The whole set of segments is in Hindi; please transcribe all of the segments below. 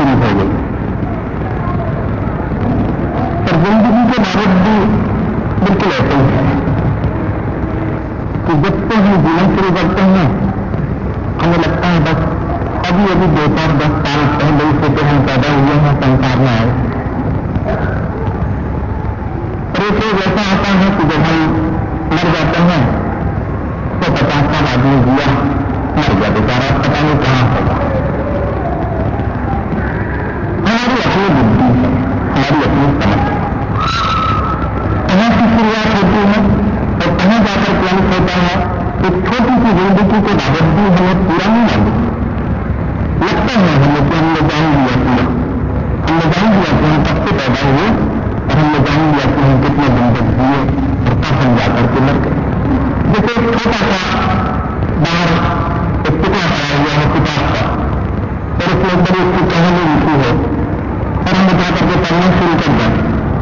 शुरू हो गई। पर जिंदगी के बावजूद भी बिल्कुल ऐसे ही है कि जब से हम जीवन शुरू करते हैं हमें लगता है बस अभी 2-10 साल पहले से तो हम पैदा हुए हैं, संसार में आए। और एक रोज ऐसा आता है कि जब हम मर जाते हैं तो 50 साल आदमी जिया, मर गया बेचारा, पता नहीं कहां होगा। हमारी अपनी बुद्धि है, हमारी अपनी समझ है, कहां की शुरुआत होती है और कहां जाकर क्या होता है। एक छोटी सी जिंदगी के बावजूद हमें पूरा नहीं मालूम। लगता है हमें कि हमने जान लिया पूरा, हमने जान लिया कि हम कब से पैदा हुए और हमने जान लिया कि हम कितने दिन तक जिए और तब हम जाकर के मर गए। जैसे एक छोटा सा बाहर एक टुकड़ा पड़ा हुआ है किताब का और उसमें बड़ी उसकी कहानी लिखी है और हम जाकर के पढ़ना शुरू कर दें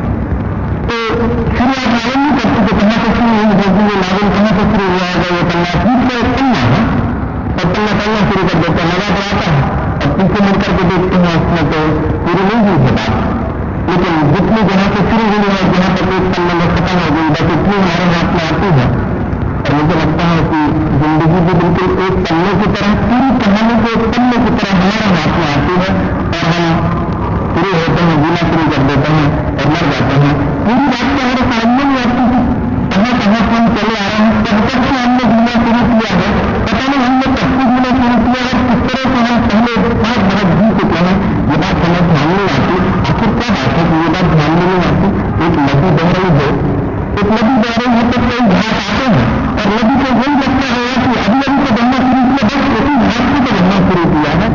तो शुरुआत मालूम नहीं करती कि कहां से शुरू हुई होगी, ये नावल कहां से शुरू हुआ होगा। ये पन्ना ठीक से पन्ना है और पन्ना पढ़ना शुरू कर देते हैं, मजा तो आता है और पीछे मुड़ करके देखते हैं उसमें तो पूरी नहीं हुई है बात। लेकिन जितनी जहां से शुरू हुई है जहां तक एक पन्ने में खत्म हो गई बस इतनी हमारे हाथ में आती है। और मुझे लगता है कि जिंदगी भी बिल्कुल एक पन्ने की तरह, पूरी कहानी को एक पन्ने की तरह हमारे हाथ में आती है और हम शुरू होते हैं, जीना शुरू कर देते हैं और मर जाते हैं। पूरी बात तो हमारे सामने नहीं आती कि कहां कहां से हम चले आ रहे हैं, कब तक से हमने जीना शुरू किया है, पता नहीं हमने कब से जीना शुरू किया और किस तरह से हम पहले 5 बरस जी चुके हैं। ये बात हमें ध्यान नहीं आती। आखिर क्या बात है कि ये बात ध्यान में नहीं आती। एक नदी बह रही है, एक नदी बह रही है तो कई घाट आते हैं और नदी को यही लगता है कि अभी तो बहना शुरू किया, बस उसी घाट को तो बहना शुरू किया है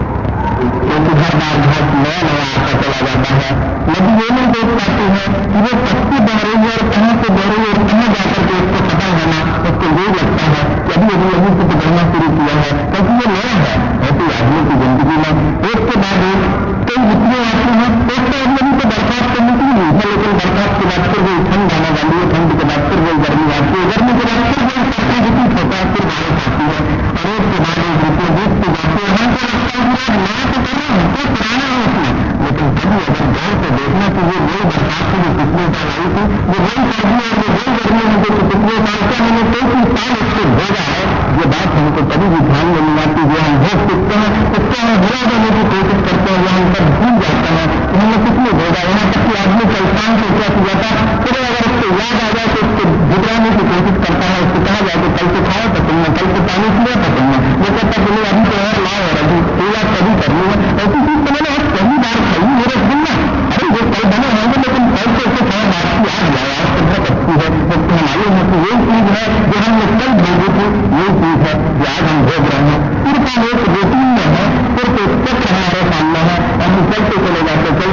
क्योंकि हर बार घाट नया नया आता चला जाता है। नदी ये नहीं देख पाती है कि वो कब बह रही है और कहां से बह रही है और कहां जाकर के उसको पता होना, उसको यही लगता है कि अभी से तो बहना शुरू किया है क्योंकि ये नया है। ऐसी आदमी की जिंदगी में एक के बाद एक कई विक्रियां आती हैं। एक तो अब नदी तो बरसात तो निकली नहीं है, लेकिन बरसात के बाद फिर वही ठंड आने वाली है, ठंड के बाद फिर वही गर्मी आती है, गर्मी के बाद फिर वही सर्दी विकसित होता है, फिर बारिश आती है और एक के बाद एक ऋतु बीतती जाती है। हमको लगता है कि नया तो कर रहे हैं, तो पुराना है उसमें, लेकिन कभी अगर गौर से देखना कि ये वही बरसात की जो पिछले साल आई थी, ये वही सर्दी और ये वही गर्मी है जो पिछले साल से हमने 33 साल उसको भेजा है। ये बात हमको कभी भी ध्यान में नहीं आती। जो हम भोग सकते हैं उसको हम भुला देने की कोशिश करते हैं, या हम सब भूल जाते हैं कि हमने किसने भेजा। यहाँ तक कि आदमी कल शाम को क्या किया था, फिर अगर उसको याद आ जाए तो उसको घुटराने की कोशिश करता है। उसको कहा जाए कि कल से खाया था तुमने, कल से पानी पिया था तुमने, वो कहता बोले अभी तो और लाओ और अभी पूरा कभी करनी है। ऐसी चीज तो मैंने आज पहली बार खाई मेरे सुनना, अरे ये कल बने होंगे लेकिन कल से उसे थोड़ा बात की आज लाया, आज तो बहुत अच्छी है। तो मालूम है कि यही चीज है जो हमने कल भेजी थी, यही चीज है जो आज हम भेज रहे हैं। सिर्फ हम एक रूटीन में है, सिर्फ एक सच हमारे सामने है, हम चलते चले जाते हैं।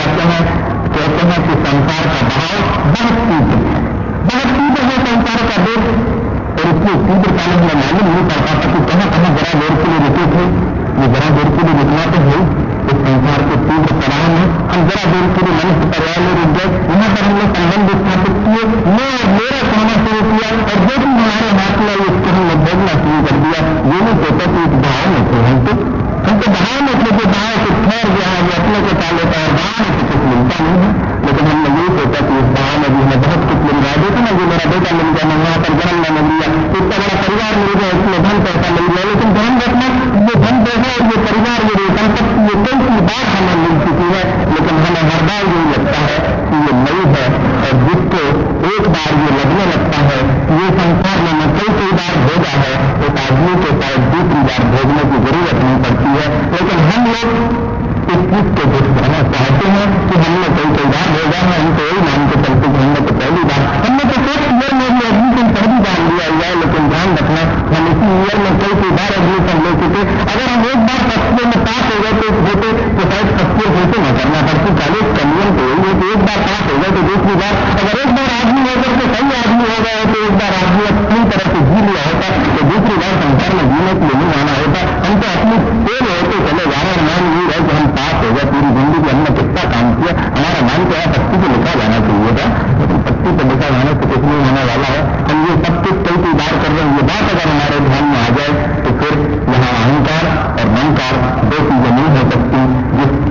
कहते हैं कि संसार का भाव बहुत तीव्र है, बहुत तीव्र है संसार का देश, और इसकी तीव्रता में हमें मालूम नहीं पड़ता था कि कहां कहां जरा देर के लिए रुके थे। ये जरा देर के लिए रुकना तो है इस संसार के तीव्र प्रवाह में। हम जरा देर के लिए मनुष्य परिवार में रुक गए, वहां पर हमने संबंध स्थापित किए, मैं और मेरा कहना शुरू किया और जो भी हमारे हाथ में उसको हमने भोगना शुरू कर दिया। ये नहीं कहता कि एक भाव में थे, हम तो भाव में थे, जो भाव से ठहर गया है वो अपने को पा लेता है, भाव में कुछ मिलता नहीं है। लेकिन हमने यही सोचा कि इस भाव में भी हमें बहुत कुछ मिल रहा है। देखो ना, जो मेरा बेटा मिल गया, मैं वहां पर जन्म मैंने लिया, इतना बड़ा परिवार मिल गया, इसमें धन पैसा मिल गया। लेकिन ध्यान रखना, ये धन पैसा और ये परिवार, ये संपत्ति, ये कई सी बात हमें मिल चुकी है, लेकिन हमें हर बार यही लगता है कि ये नई है। और जिसको एक बार ये लगने लगता है कि ये संसार में मैं कई बार भोगा है, उस आदमी को शायद दूसरी बार भोगने की जरूरत नहीं पड़ती है। लेकिन हम लोग इस चीज को दिखाना चाहते हैं कि हमने कई बार भोगा है, हम तो यही मान के चलते कि हमने तो पहली बार, हमने तो 1 ईयर में भी एडमिशन पहली बार लिया हुआ है। लेकिन ध्यान रखना, हम इसी ईयर में कई बार एडमिशन ले चुके। अगर हम एक बार फर्स्ट ईयर में पास हो गए तो शायद फर्स्ट ईयर फिर से न करना पड़ती। कॉलेज का नियम तो यही है कि एक बार पास हो गए तो दूसरी बार, अगर एक बार आदमी होकर के सही आदमी हो गए तो एक बार आदमी अपनी तरह से जी लिया होता तो दूसरी बार संसार में जीने के लिए नहीं जाना होता। हम तो अपनी फेल होते चले जा रहे हैं। मान यही है कि हम पास हो गए, पूरी जिंदगी हमने कितना काम किया। हमारा मान क्या है, पत्ती पे लिखा जाना चाहिए था, लेकिन पत्ती पे लिखा जाने से कुछ नहीं होने वाला है। हम ये सब कुछ कई बार कर रहे हैं। ये बात अगर हमारे ध्यान में आ जाए तो फिर यहाँ अहंकार और ममकार 2 चीजें नहीं हो सकती। जिस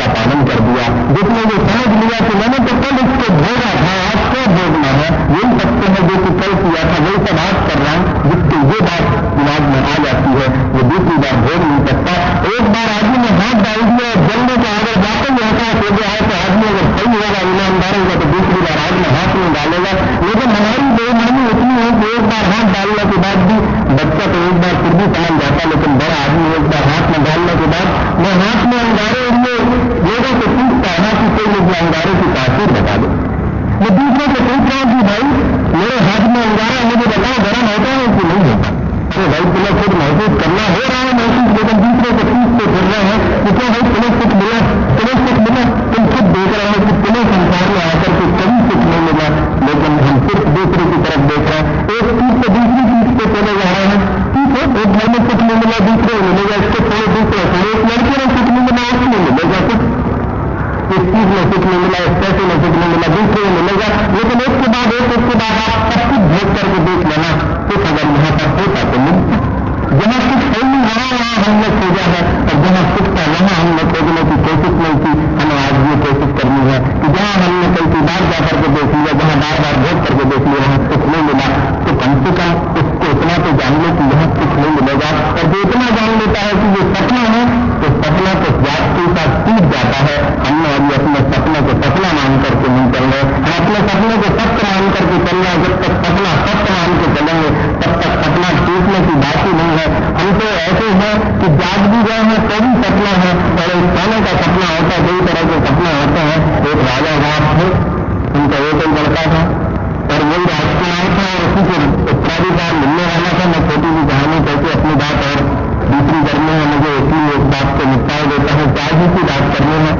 का पालन कर दिया। जिसने ये समझ लिया कि मैंने तो कल इसको भोगा था, आज क्या भोगना है, यही सत्य है जो कि कल किया था वही सब आज कर रहा हूं। जिसको ये बात दिमाग में आ जाती है वो दूसरी बार भोग नहीं सकता। एक बार आदमी ने हाथ डाल दिया और जलने का अगर जाते ही एहसास हो गया है तो आदमी अगर सही होगा, ईमानदार होगा तो दूसरी बार आदमी हाथ नहीं डालेगा। लेकिन हमारी बेईमानी इतनी है कि एक बार हाथ डालने के बाद भी, बच्चा तो एक बार फिर भी समझ जाता, लेकिन बड़ा आदमी एक बार हाथ में डालने के बाद मैं हाथ में अंगारे लिए लोगों से पूछता है कि कोई मुझे अंगारे की तासीर बता दे। मैं दूसरे से पूछ रहा हूं कि भाई मेरे हाथ में अंगारा, मुझे बताओ गर्म होता है कि नहीं होता। अरे भाई तुम्हें खुद महसूस करना हो रहा है महसूस, लेकिन दूसरे से पूछते फिर रहे हैं कि क्या भाई तुम्हें सुख मिला, तुम्हें सुख मिला। तुम खुद देख रहे हो कि तुम्हें संसार में आकर के कभी सुख नहीं मिला, लेकिन हम सिर्फ दूसरे की तरफ देख रहे हैं। एक चीज से दूसरी चीज पे चले जा रहे हैं। ठीक है, एक घर में सुख नहीं मिला दूसरे में मिलेगा, इसको छोड़ो दूसरे छोड़ो। एक लड़के में सुख नहीं मिला उसमें मिलेगा सुख, इस चीज में सुख नहीं मिला, इस पैसे में सुख नहीं मिला, दूसरे में मिलेगा। लेकिन एक के बाद एक, उसके बाद आप सब कुछ भोग करके देख लेना, सुख अगर यहाँ पर होता तो मिलता। जहां सुख है नहीं वहां हमने खोजा है, और जहां सुख था वहां हमने खोजने की कोशिश नहीं की। हमें आज ये कोशिश करनी है कि जहां हमने कई बार जाकर के देख लिया, जहां बार बार भोग करके देख लिया वहां सुख नहीं मिला, तो कम से कम उसको इतना तो जान लो कि यहाँ सुख नहीं मिलेगा। और जो इतना जान लेता है कि ये सपना है, तो सपना तो जाति का टूट जाता है। हमने अभी अपने सपने को सपना मान करके नहीं चल रहे, हम अपने सपने को सत्य मान करके चल रहे हैं। जब तक सपना सत्य मान के चलेंगे तब तक सपना टूटने की बात ही नहीं है। हम तो ऐसे हैं कि जाग भी गए हैं तो भी सपना है, और एक सोने का सपना होता है, दो तरह के सपने होते हैं। एक राजा साहब थे, उनका एक ही लड़का था और वही राजकुमार था, और उसी को उत्तराधिकार मिलने वाला था। मैं छोटी सी कहानी कहती अपनी बात और दूसरी करनी है, मुझे इसीलिए एक बात को निपटाए देता है, चार ही की बात करनी है।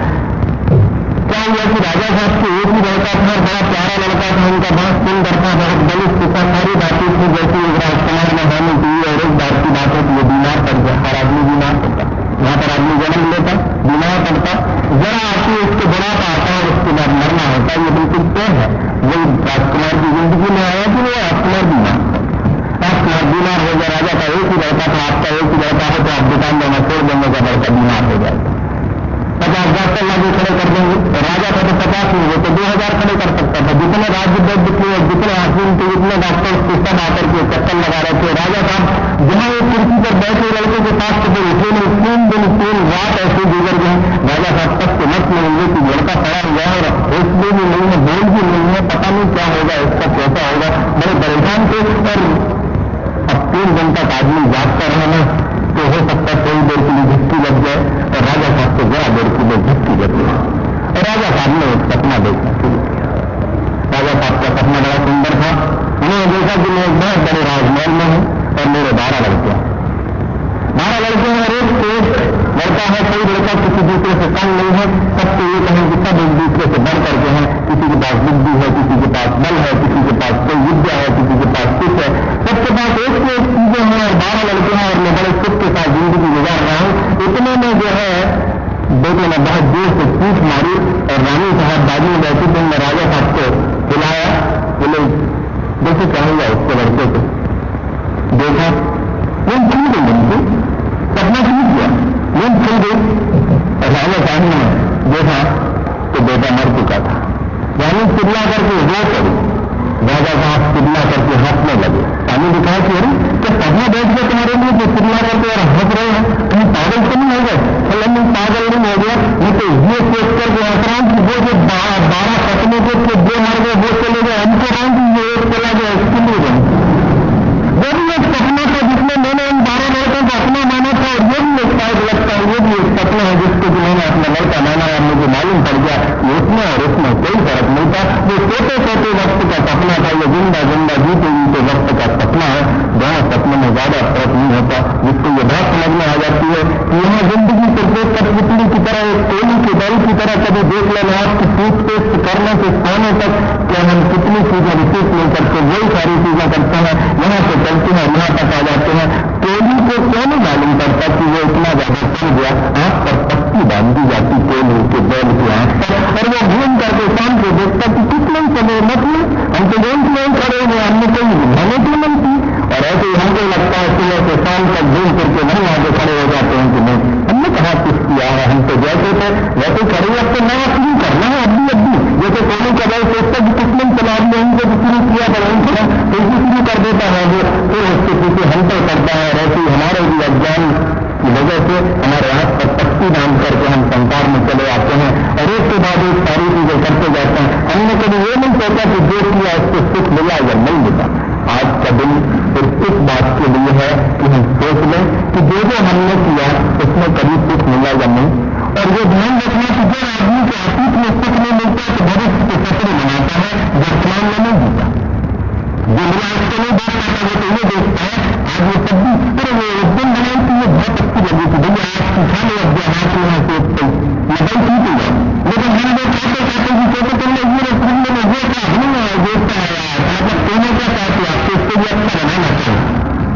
क्या हुआ कि राजा साहब के एक ही लड़का था, बड़ा प्यारा लड़का था, उनका बहुत सुंदर था, बहुत दलित था, सारी बातें थी जैसे एक राजकुमार में होनी चाहिए। और एक बात की बात है कि वो बीमार पड़ गया, हर आदमी बीमार पड़ता, यहाँ पर आदमी जन्म लेता बीमार पड़ता, जरा आती उसको बुढ़ापा आता है, उसके बाद मरना होता है। ये बिल्कुल तय है, वही राजकुमार की जिंदगी में आया कि वो राजकुमार बीमार हो गया। राजा का एक ही लड़का था, आपका एक ही लड़का हो तो आप दुकान देना छोड़ देंगे, का लड़का बीमार हो जाएगा, 50 डॉक्टर लागे खड़े कर देंगे। राजा का तो 50 नहीं हो तो 2000 खड़े कर सकता था। जितने राज्य वैद्य थे, जितने हाकिम थे, जितने डॉक्टर थे, सब आकर के चक्कर लगा रहे थे। राजा साहब जहां एक कुर्सी पर बैठे लड़के के साथ कभी उठे नहीं, 3 दिन 3 रात ऐसे गुजर गए। राजा साहब तक के मत मिलेंगे कि लड़का पड़ा हुआ है और हौसले भी नहीं है, बोल भी नहीं है, पता नहीं क्या होगा, इसका कैसा होगा, बड़े परेशान थे। और अब 3 दिन तक आदमी जागता रहना तो हो सकता है थोड़ी देर के लिए झटकी लग जाए, और राजा साहब को जरा देर के लिए झटकी लग गई। और राजा साहब ने एक सपना देखना शुरू किया। राजा साहब का सपना बड़ा सुंदर था। उन्होंने देखा कि मैं एक बहुत बड़े राजमहल में हूं और मेरे 12 लड़के हैं, 12 लड़के हैं, और एक लड़का है, कोई लड़का किसी दूसरे से कम नहीं है। सबसे ये कहें कि सब एक दूसरे से बढ़ करके हैं, किसी के पास बुद्धि है, किसी के पास बल है, किसी के पास कोई विद्या है, किसी के पास कुछ है, सबके पास एक से एक चीजें हैं, और 12 लड़के हैं, और मैं बड़े सुख के साथ जिंदगी गुजार रहा हूं। इतने में जो है बेटे ने बहुत देर से पूछ मारी, और रानी साहब बाजू में बैठी थी। मैं राजा साहब को बुलाया, बोले देखो क्या हुआ उसके लड़के को। देखा नींद खुल गई, उनकी सपना टूट गया, नींद खुल गई। और राजा साहब ने देखा तो बेटा मर चुका था। रानी चिल्ला करके रो पड़ी, राजा साहब चिल्ला करके हंसने लगे। रानी ने कहा कि अरे क्या सपना बैठ गया तुम्हारे लिए जो चिल्ला करके और हंस रहे हैं, तुम पागल तो नहीं हो गए? नहीं पागल नहीं हो गया, मैं तो ये सोच कर के हंस रहा हूं कि वो जो 12 सपने के थे, जो मर गए वो चले गए, हमको रहा हूं कि ये एक चला गया, इसके लिए रहे। वो भी एक सपना था जिसमें मैंने इन 12 लड़कों को अपना माना था, और ये भी एक शायद लगता है ये भी एक सपना है जिसको कि मैंने अपना लड़का माना, और मुझे मालूम पड़ गया कि उसमें और उसमें कोई फर्क नहीं था। वो छोटे छोटे वक्त का सपना था, ये जिंदा जिंदा जीते जीते वक्त का सपना है, जहां सपने में ज्यादा फर्क नहीं होता। जिसको ये बात समझ में आ जाती है कि यहाँ जिंदगी सिर्फ एक कठपुतली की तरह, एक कोयली के दल की तरह कभी देख लेना, आपकी टूथपेस्ट करने से सोने तक क्या हम कितनी चीजें विशेष नहीं करते, वही सारी चीजें करते हैं, यहाँ से चलते हैं यहाँ तक आ जाते हैं। कोयली को क्यों नहीं मालूम पड़ता कि वो इतना ज्यादा चल गया, आंख पर पत्ती बांधी जाती कोयली के बैल की आंख पर, और वो घूम करके शाम को देखता कि कुछ नहीं चले, मतलब हम तो गेंद नहीं खड़े हुए, हमने कोई मेहनत ही नहीं की। और ऐसे ही हमको लगता है सुबह से शाम तक घूम करके वहीं आगे खड़े हो जाते हैं कि नहीं हमने कहा कुछ किया है, हम तो जैसे करे, वैसे करें। अब तो नया शुरू करना है अभी जैसे कोई का भाई सोचता कि किसने चला दिया इनको तो शुरू किया था वहीं से तो इसी शुरू कर देता है वो, फिर उसके पीछे हंटर करता है। ऐसे ही हमारे भी अज्ञान की वजह से हमारे हाथ पर पट्टी बांध करके हम संसार में चले आते हैं और एक के बाद एक सारी चीजें करते जाते हैं। हमने कभी ये नहीं सोचा कि जो किया उसको सुख मिला या नहीं मिला। आज का दिन सिर्फ इस बात के लिए है कि हम सोच लें कि जो हमने किया उसमें कभी सुख मिला या नहीं। और ये ध्यान रखना कि जो आदमी के अतीत में सुख नहीं मिलता तो भविष्य के सपने बनाता है, वर्तमान में नहीं जीता। जो मिला उसको नहीं देख पाता वो तो ये देखता है आज ये सब भी फिर वो एक दिन बनाई थी, ये बहुत अच्छी लगी थी भैया आज सीखा नहीं अब हाथ में सोचते लगाई ठीक हुआ। लेकिन हम लोग कहते तुमने ये रसगुल्ले में वो था नहीं देखता है मतलब सोने का चाहते आपको इसको भी अच्छा बनाना चाहिए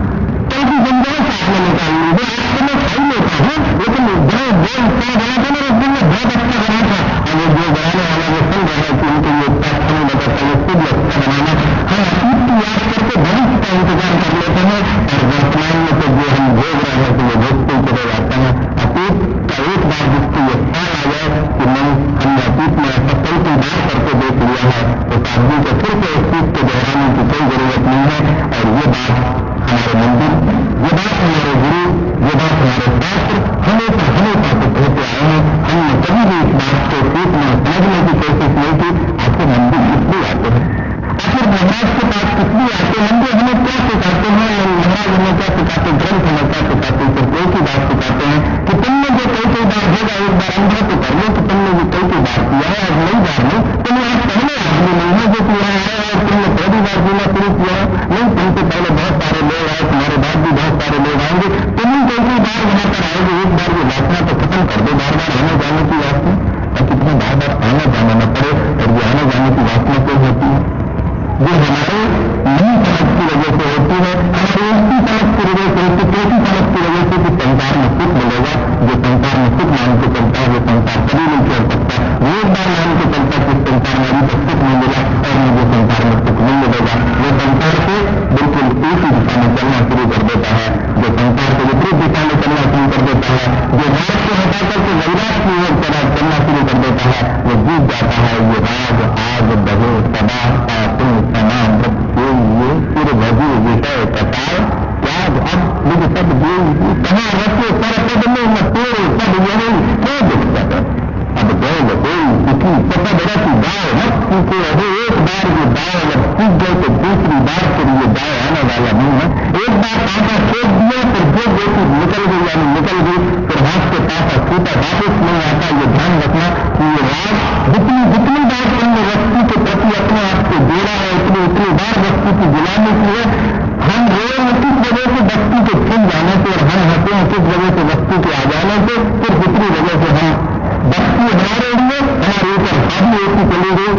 कल की गुंजाइश आपने निकालनी वो आपको मैं खाई लेता हूँ लेकिन जो बना था ना रसगुल्ले बहुत अच्छा बना था और वो जो बनाने वाला वो सुन रहा है कि उनको ये अच्छा नहीं लगा था उसको भी अच्छा बनाना। हम अतीत की याद करके भविष्य का इंतजार कर लेते हैं और वर्तमान में तो जो हम भोग रहे हैं तो वो भोगते ही चले जाते हैं। अतीत का एक बार जिसको ये ख्याल आ जाए कि नहीं हमने अतीत में ऐसा कई बार करके देख लिया है तो आदमी को फिर से उस चीज को दोहराने की कोई जरूरत नहीं है। और ये बात हमारे मंदिर, ये बात हमारे गुरु, ये बात हमारे शास्त्र हमेशा हमेशा से कहते आए हैं। हमने कभी भी इस बात को सीखने समझने की कोशिश नहीं की। आखिर मंदिर किसलिए आते हैं, आखिर महाराज के पास किसलिए आते हैं, मंदिर हमें क्या सिखाते हैं, महाराज हमें क्या सिखाते, ग्रंथ हमें क्या सिखाते, सिर्फ एक ही बात सिखाते हैं कि तुमने जो कई बार होगा एक बार अनुभव तो कर लो कि तुमने जो कई बार किया है और नई बार नहीं तुमने आज पहले आदमी नहीं है जो तुम्हारा आया और तुमने पहली बार जीना शुरू किया है नहीं, तुमसे पहले बहुत सारे लोग आए, तुम्हारे बाद भी बहुत सारे लोग आएंगे, तुम कई बार वहां पर आओगे, एक बार ये वासना तो खत्म कर दो, बार बार आने जाने की वासना ताकि तुम्हें बार बार आना जाना न पड़े। और ये आने जाने की वासना क्यों होती है, ये हमारे नहीं समझ की वजह से होती है, हमारी उल्टी समझ की वजह से होती, कैसी समझ की वजह से कि संसार में सुख मिलेगा। जो संसार में सुख मान के चलता है वो संसार कभी नहीं छोड़ सकता। वो एक बार मान के चलता है कि संसार में अभी तक सुख नहीं मिला और मुझे संसार में सुख नहीं मिलेगा, वो संसार से बिल्कुल एक ही दिशा में चलना शुरू कर देता है, जो संसार के विपरीत दिशा में चलना शुरू कर देता है, जो राज को हटा करके वैराग की ओर चलना शुरू कर देता है, वो जीत जाता है। ये राज आज बहे सदा तुम समान ये सिर भजी विषय कटाए त्याग अब मुझ सब देव कहाँ रखे सरपद में न तेरे सब यही क्यों दिखता है। अब बैल हो किसी सपद रखी दाव मत सीखे अरे एक बार ये दाव जब सीख गए तो दूसरी बार फिर ये दाव आने वाला नहीं है। एक बार पापा फेंक दिया फिर जो बेटी निकल गई यानी निकल गई फिर हाथ से पापा छूटा वापस नहीं आता। ये ध्यान रखना कि ये राज जितनी बार तुमने वस्तु के प्रति अपने आप को जोड़ा है उतनी बार वस्तु की गुलामी की है। हम रोए किस वजह से वस्तु के छिन जाने से और हम हंसे हैं किस वजह से वस्तु के आ जाने से, फिर दूसरी वजह से हम वस्तु हमारे लिए हमारे ऊपर हावी होती चली गई।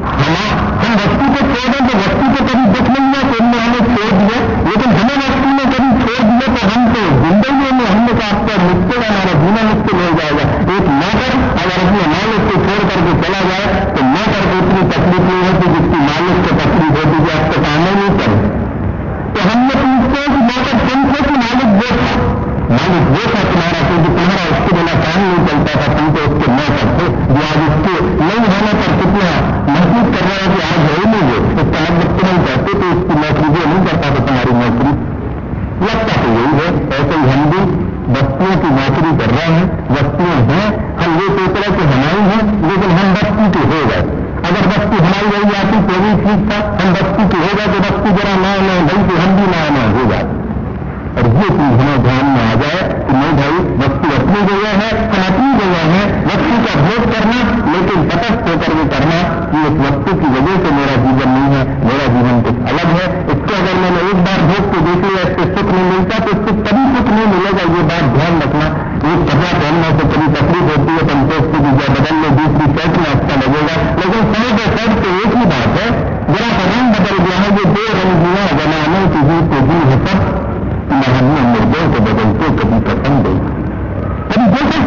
हम वस्तु को छोड़ दें तो वस्तु को कभी दुख नहीं है तो उनने हमें छोड़ दिया, लेकिन हमें वस्तु ने कभी छोड़ दिया तो हम तो जिंदगी में हमने कहा आपका मुश्किल है, हमारा जीना मुश्किल हो जाएगा। एक नौकर अगर अपने मालिक को छोड़ करके चला जाए तो नौकर को इतनी तकलीफ नहीं होती जिसकी मालिक को तकलीफ होती कि आपको काम नहीं करे। तो हमने पूछते हैं कि नौकर तुम थे कि मालिक वो था, मालिक वो था तुम्हारा क्योंकि तुम्हारा उसके बिना काम नहीं चलता था, तुम तो उसके नौकर थे जो आज उसके नहीं होने पर कितना महसूस कर रहे हैं कि आज है ही नहीं वो उसका मतलब तुम नहीं चाहते तो उसकी नौकरी जो नहीं करता तो तुम्हारी नौकरी लगता तो यही है। ऐसे ही हम भी वस्तुओं की नौकरी कर रहे हैं, वस्तुएं हैं, हम ये सोच रहे कि हमारी हैं लेकिन हम वस्तु के हो गए। अगर वस्तु हमारी रही आती तो भी ठीक था, हम वस्तु के हो गए तो वस्तु जरा नया नया भाई तो हम भी नया नया हो जाते। और ये चीज हमें ध्यान में आ जाए कि नहीं भाई वस्तु अपनी जगह है, हम अपनी जगह है, वस्तु का भोग करना लेकिन तटस्थ होकर वो करना कि इस वस्तु की वजह से मेरा जीवन नहीं है, मेरा जीवन कुछ अलग है। इसको अगर मैंने एक बार भोग के देख लिया इससे सुख नहीं मिलता तो इससे कभी सुख नहीं मिलेगा। ये बात ध्यान रखना। एक कपड़ा पहनने से कभी तकलीफ होती है तो हम सोचते कि जब बदल में दूसरी शर्ट में अच्छा लगेगा, लेकिन शर्ट और शर्ट तो एक ही बात है, जरा सा रंग बदल गया है। ये दो रंगीना जमाने की ही तो जी है सब हमने मुर्दों को बदलते कभी पसंद है। कभी देखो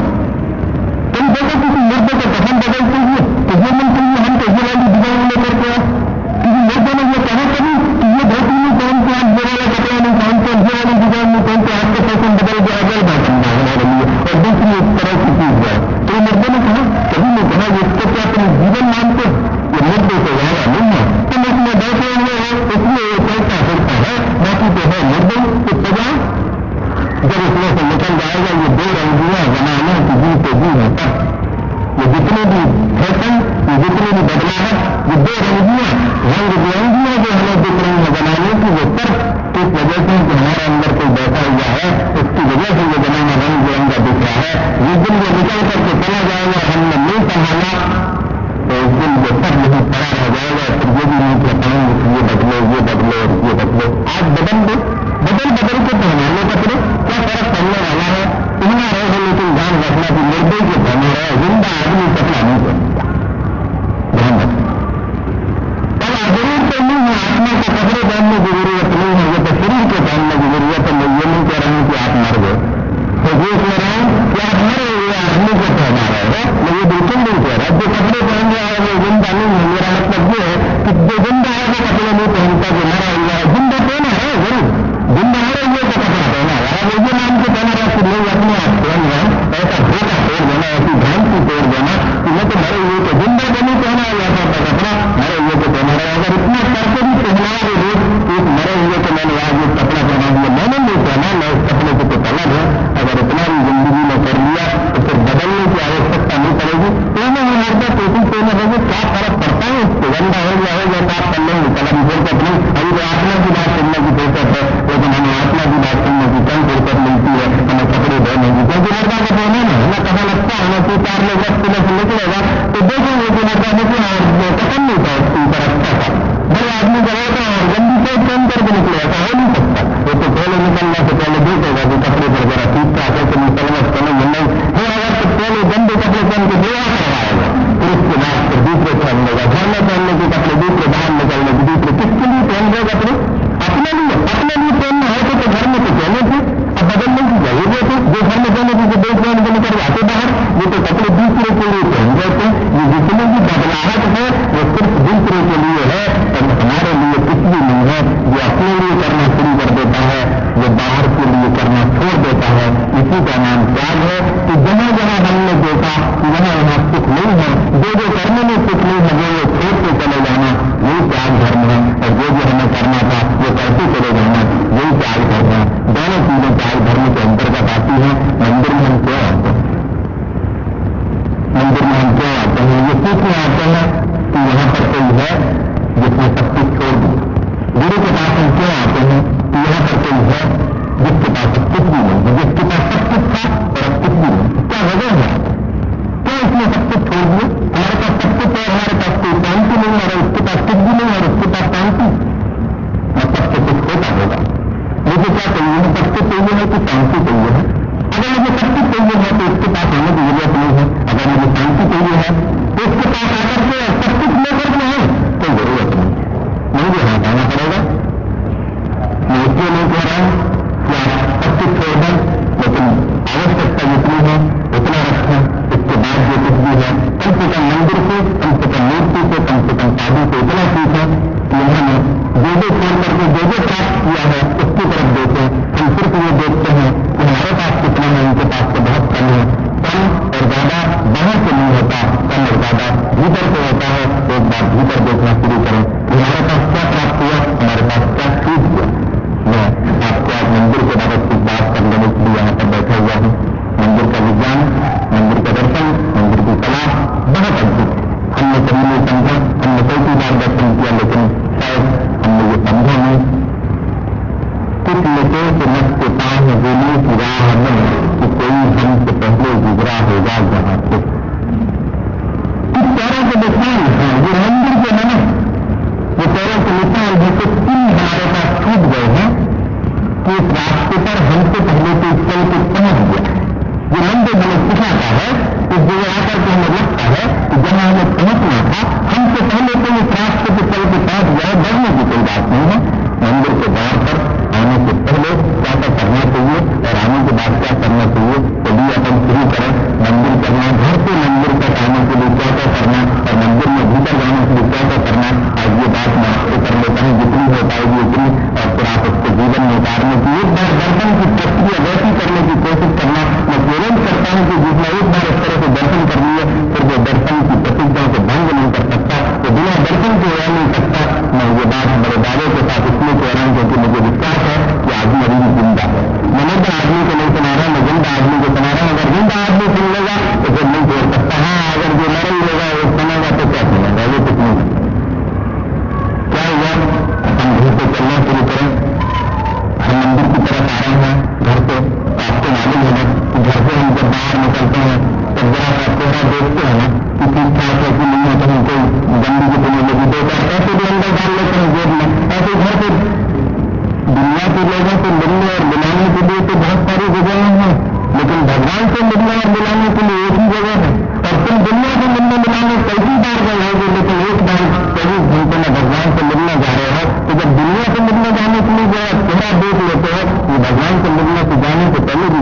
किसी मुर्दे को पसंद बदलते हुए तो ये मन करिए हम तो ये वाली डिजाइन लेकर के किसी मुर्दे ने ये कहा कभी कि ये धोती नहीं पहनते आप, ये वाला कपड़ा नहीं पहनते, ये वाली डिजाइन नहीं पहनते, आपके फैशन बदल गया अगल बात हमारे लिए और दूसरी एक तरह की चीज है। तो मुर्दे ने जिस दिन वो निकल करके चला जाएगा, हमने नहीं संभाला, तो उस दिन वो सब नहीं पड़ा रह जाएगा। फिर ये भी नहीं कर पाएंगे कि ये बदलो और ये बदलो। आज बदल दो, बदल के पहना लो कपड़े, क्या फर्क पड़ने वाला है? पहना रहे, लेकिन ध्यान रखना कि निर्दयी के पहना रहे, जिंदा आदमी कपड़ा नहीं पहनता, ध्यान रखना। तब जरूरत तो नहीं है, आत्मा को कपड़े पहनने की जरूरत नहीं है, ये तो शरीर को पहनने की जरूरत है। मैं ये नहीं कह रहा हूं कि आप मर गए, तो ये कह रहा हूं कि आप मरे हुए आदमी को पहना रहे हो। मैं ये बिल्कुल नहीं कह रहा जो कपड़े पहन रहा है वो जिंदा नहीं है। मेरा मतलब ये है कि जो जिंदा है वो कपड़े नहीं पहनता, जो मरा हुआ है जिंदा पहना है, जरूर जिंदा मरे हुए को कपड़ा पहना है। वो ये मान के पहना रहा कि नहीं अपने आप पहन रहे, ऐसा धोखा तोड़ देना, ऐसी भ्रांति तोड़ देना कि मैं तो मरे हुए को जिंदा को नहीं पहना है, ऐसा कपड़ा मरे हुए को पहना रहा है। अगर इतना करके भी पहना है लोग, एक मरे हुए को मैंने आज एक कपड़ा पहना दिया, मैंने नहीं पहना, मैं उस कपड़े को तो अलग है। अगर इतना भी जिंदगी में कर लिया तो फिर बदलने की आवश्यकता नहीं पड़ेगी। पहले ही मरता टोपी पहने होंगे, क्या फर्क पड़ता है? उसको गंदा हो गया हो या आप कर लेंगे, कलम फुर्सत नहीं। अभी तो आत्मा की बात सुनने की फुर्सत है, लेकिन हमें आत्मा की बात सुनने की कम फुर्सत मिलती है, हमें कपड़े धोने की। क्योंकि मर्दा को धोने में हमें कहा लगता है, हमें 2-4 लोग रस्ते से निकलेगा तो देखेंगे कि मर्दा निकला और पसंद नहीं था उसके ऊपर अच्छा था, बड़े आदमी का होता और गंदी कोट पहन करके निकलेगा, हो नहीं सकता। वो तो पहले निकलने से पहले देखेगा कि कपड़े पर जरा ठीक ठाक है कि निकलना चलेंगे नहीं है। अगर तो पहले गंदे कपड़े पहन के विवाह करवाएगा, फिर उसके बाद फिर दूसरे पहन लेगा। घर में पहनने के कपड़े दूसरे, बाहर निकलने के दूसरे। किसके लिए पहन रहे कपड़े? अपने लिए पहनना है तो घर में तो पहने थे, अब बदलने की जरूरत है। जो घर में पहने थे दो पहन के निकल जाते बाहर, ये तो कपड़े दूसरे के लिए पहन रहे थे। ये जितनी भी बदलाहट है वो सिर्फ दूसरे के लिए है और हमारे लिए कुछ भी नहीं है। जो अपने लिए करना शुरू कर देता है, वो बाहर के लिए करना छोड़ देता है। इसी का नाम त्याग है। कि जहां जहां हमने देखा कि वहां सुख नहीं है, जो करने में सुख नहीं है वो छोड़ के चले जाना, यही त्याग धर्म है। और जो हमें करना था वो करते चले जाना, यही त्याग धर्म है। दोनों चीजें त्याग धर्म के अंतर्गत आती हैं। मंदिर में हम क्यों आते हैं? मंदिर में हम क्यों आते हैं? ये सीखने आते हैं कि यहाँ पर कोई है जिसने सब कुछ छोड़ दिया। गुरु के पास हम क्यों आते हैं? कि यहाँ पर कोई है जिसके पास सब कुछ भी नहीं है, जिसके पास सब कुछ था और अब कुछ भी नहीं। क्या वजह है? क्या इसने सब कुछ छोड़ दिया? हमारे पास सब कुछ है, हमारे पास कोई शांति नहीं है, और उसके पास कुछ भी नहीं है और उसके पास शांति, मतलब तो कुछ होता होगा। मुझे क्या चाहिए है? सब कुछ चाहिए है कि शांति चाहिए है? अगर मुझे सब कुछ चाहिए है तो इसके पास आने की जरूरत नहीं है। अगर मुझे शांति चाहिए है तो इसके पास आकर के सब कुछ लेकर के है, कोई जरूरत नहीं है। मुझे हाथ आना पड़ेगा। मैं इसलिए नहीं कह रहा हूं कि आप सब कुछ छोड़ दें, लेकिन आवश्यकता जितनी है उतना रखें। इसके बाद जो कुछ भी है, कम से कम मंदिर से, कम से कम मूर्ति से, कम से कम साधु से इतना सीखें कि उन्होंने जो छोड़ करके जो प्राप्त किया है उसकी तरफ देखें। हम सिर्फ ये देखते हैं कि हमारे पास कितना है, उनके पास तो बहुत कम है। कम और ज्यादा बाहर से नहीं होता, कम और ज्यादा भीतर से होता है। एक बार भीतर देखना शुरू करें कि हमारे पास क्या प्राप्त हुआ, हमारे पास क्या छूट गया। मैं आपको आज मंदिर के बारे में कुछ बात कर लेने के लिए यहाँ पर बैठा हुआ हूँ। मंदिर का विज्ञान, मंदिर का दर्शन, मंदिर की कला बहुत अद्भुत है। हमने कभी नहीं समझा, हमने कई बार दर्शन किया, लेकिन शायद हमने ये समझा नहीं। कुछ लोगों के मत के पास गोली की राह में कि कोई हमसे पहले गुजरा होगा जहां से। इस तरह के निशान हैं ये मंदिर के मन, ये तरह के निशान है कि 3 हमारे पास छूट गए हैं कि इस रास्ते पर हमसे पहले कोई चल के पहुंच गया। ये मंदिर हमें सिखाता है, इस जगह आकर के हमें लगता है कि जहां हमें पहुंचना था हमसे पहले कोई इस रास्ते पर चल के पहुंच गया। डरने की कोई बात नहीं है। मंदिर के द्वार पर आने से पहले क्या क्या करना चाहिए और आने के बाद क्या करना चाहिए, चलिए अपन शुरू करें। मंदिर करना, घर से मंदिर तक आने के लिए क्या क्या करना और मंदिर में भीतर जाने के लिए क्या क्या करना, आज ये बात मैं आपसे कर लेता हूँ जितनी हो पाएगी उतनी, और फिर आप उसको जीवन में उतारने की एक बार दर्शन की प्रक्रिया वैसी करने की कोशिश करना। मैं प्रेरित करता हूँ कि जिसने एक बार इस तरह से दर्शन कर लिए फिर वो दर्शन की प्रतिज्ञा को भंग नहीं कर सकता, तो बिना दर्शन के रह नहीं सकता। मैं ये बात बड़े दावे के साथ इसलिए कह रहा हूँ क्योंकि मुझे विश्वास है कि आदमी अभी भी जिंदा है। मैं मुर्दा आदमी को नहीं सुना रहा, मैं जिंदा आदमी को सुना रहा हूं। अगर जिंदा आदमी सुन लेगा तो फिर नहीं छोड़ सकता। हाँ, अगर जो मर ही होगा वो सुनेगा तो क्या सुनेगा, वो कुछ नहीं सुनेगा। क्या हुआ? हम घर से चलना शुरू करें। हम मंदिर की तरफ आ रहे हैं घर से, तो आपको मालूम होगा कि घर से हम जब बाहर निकलते हैं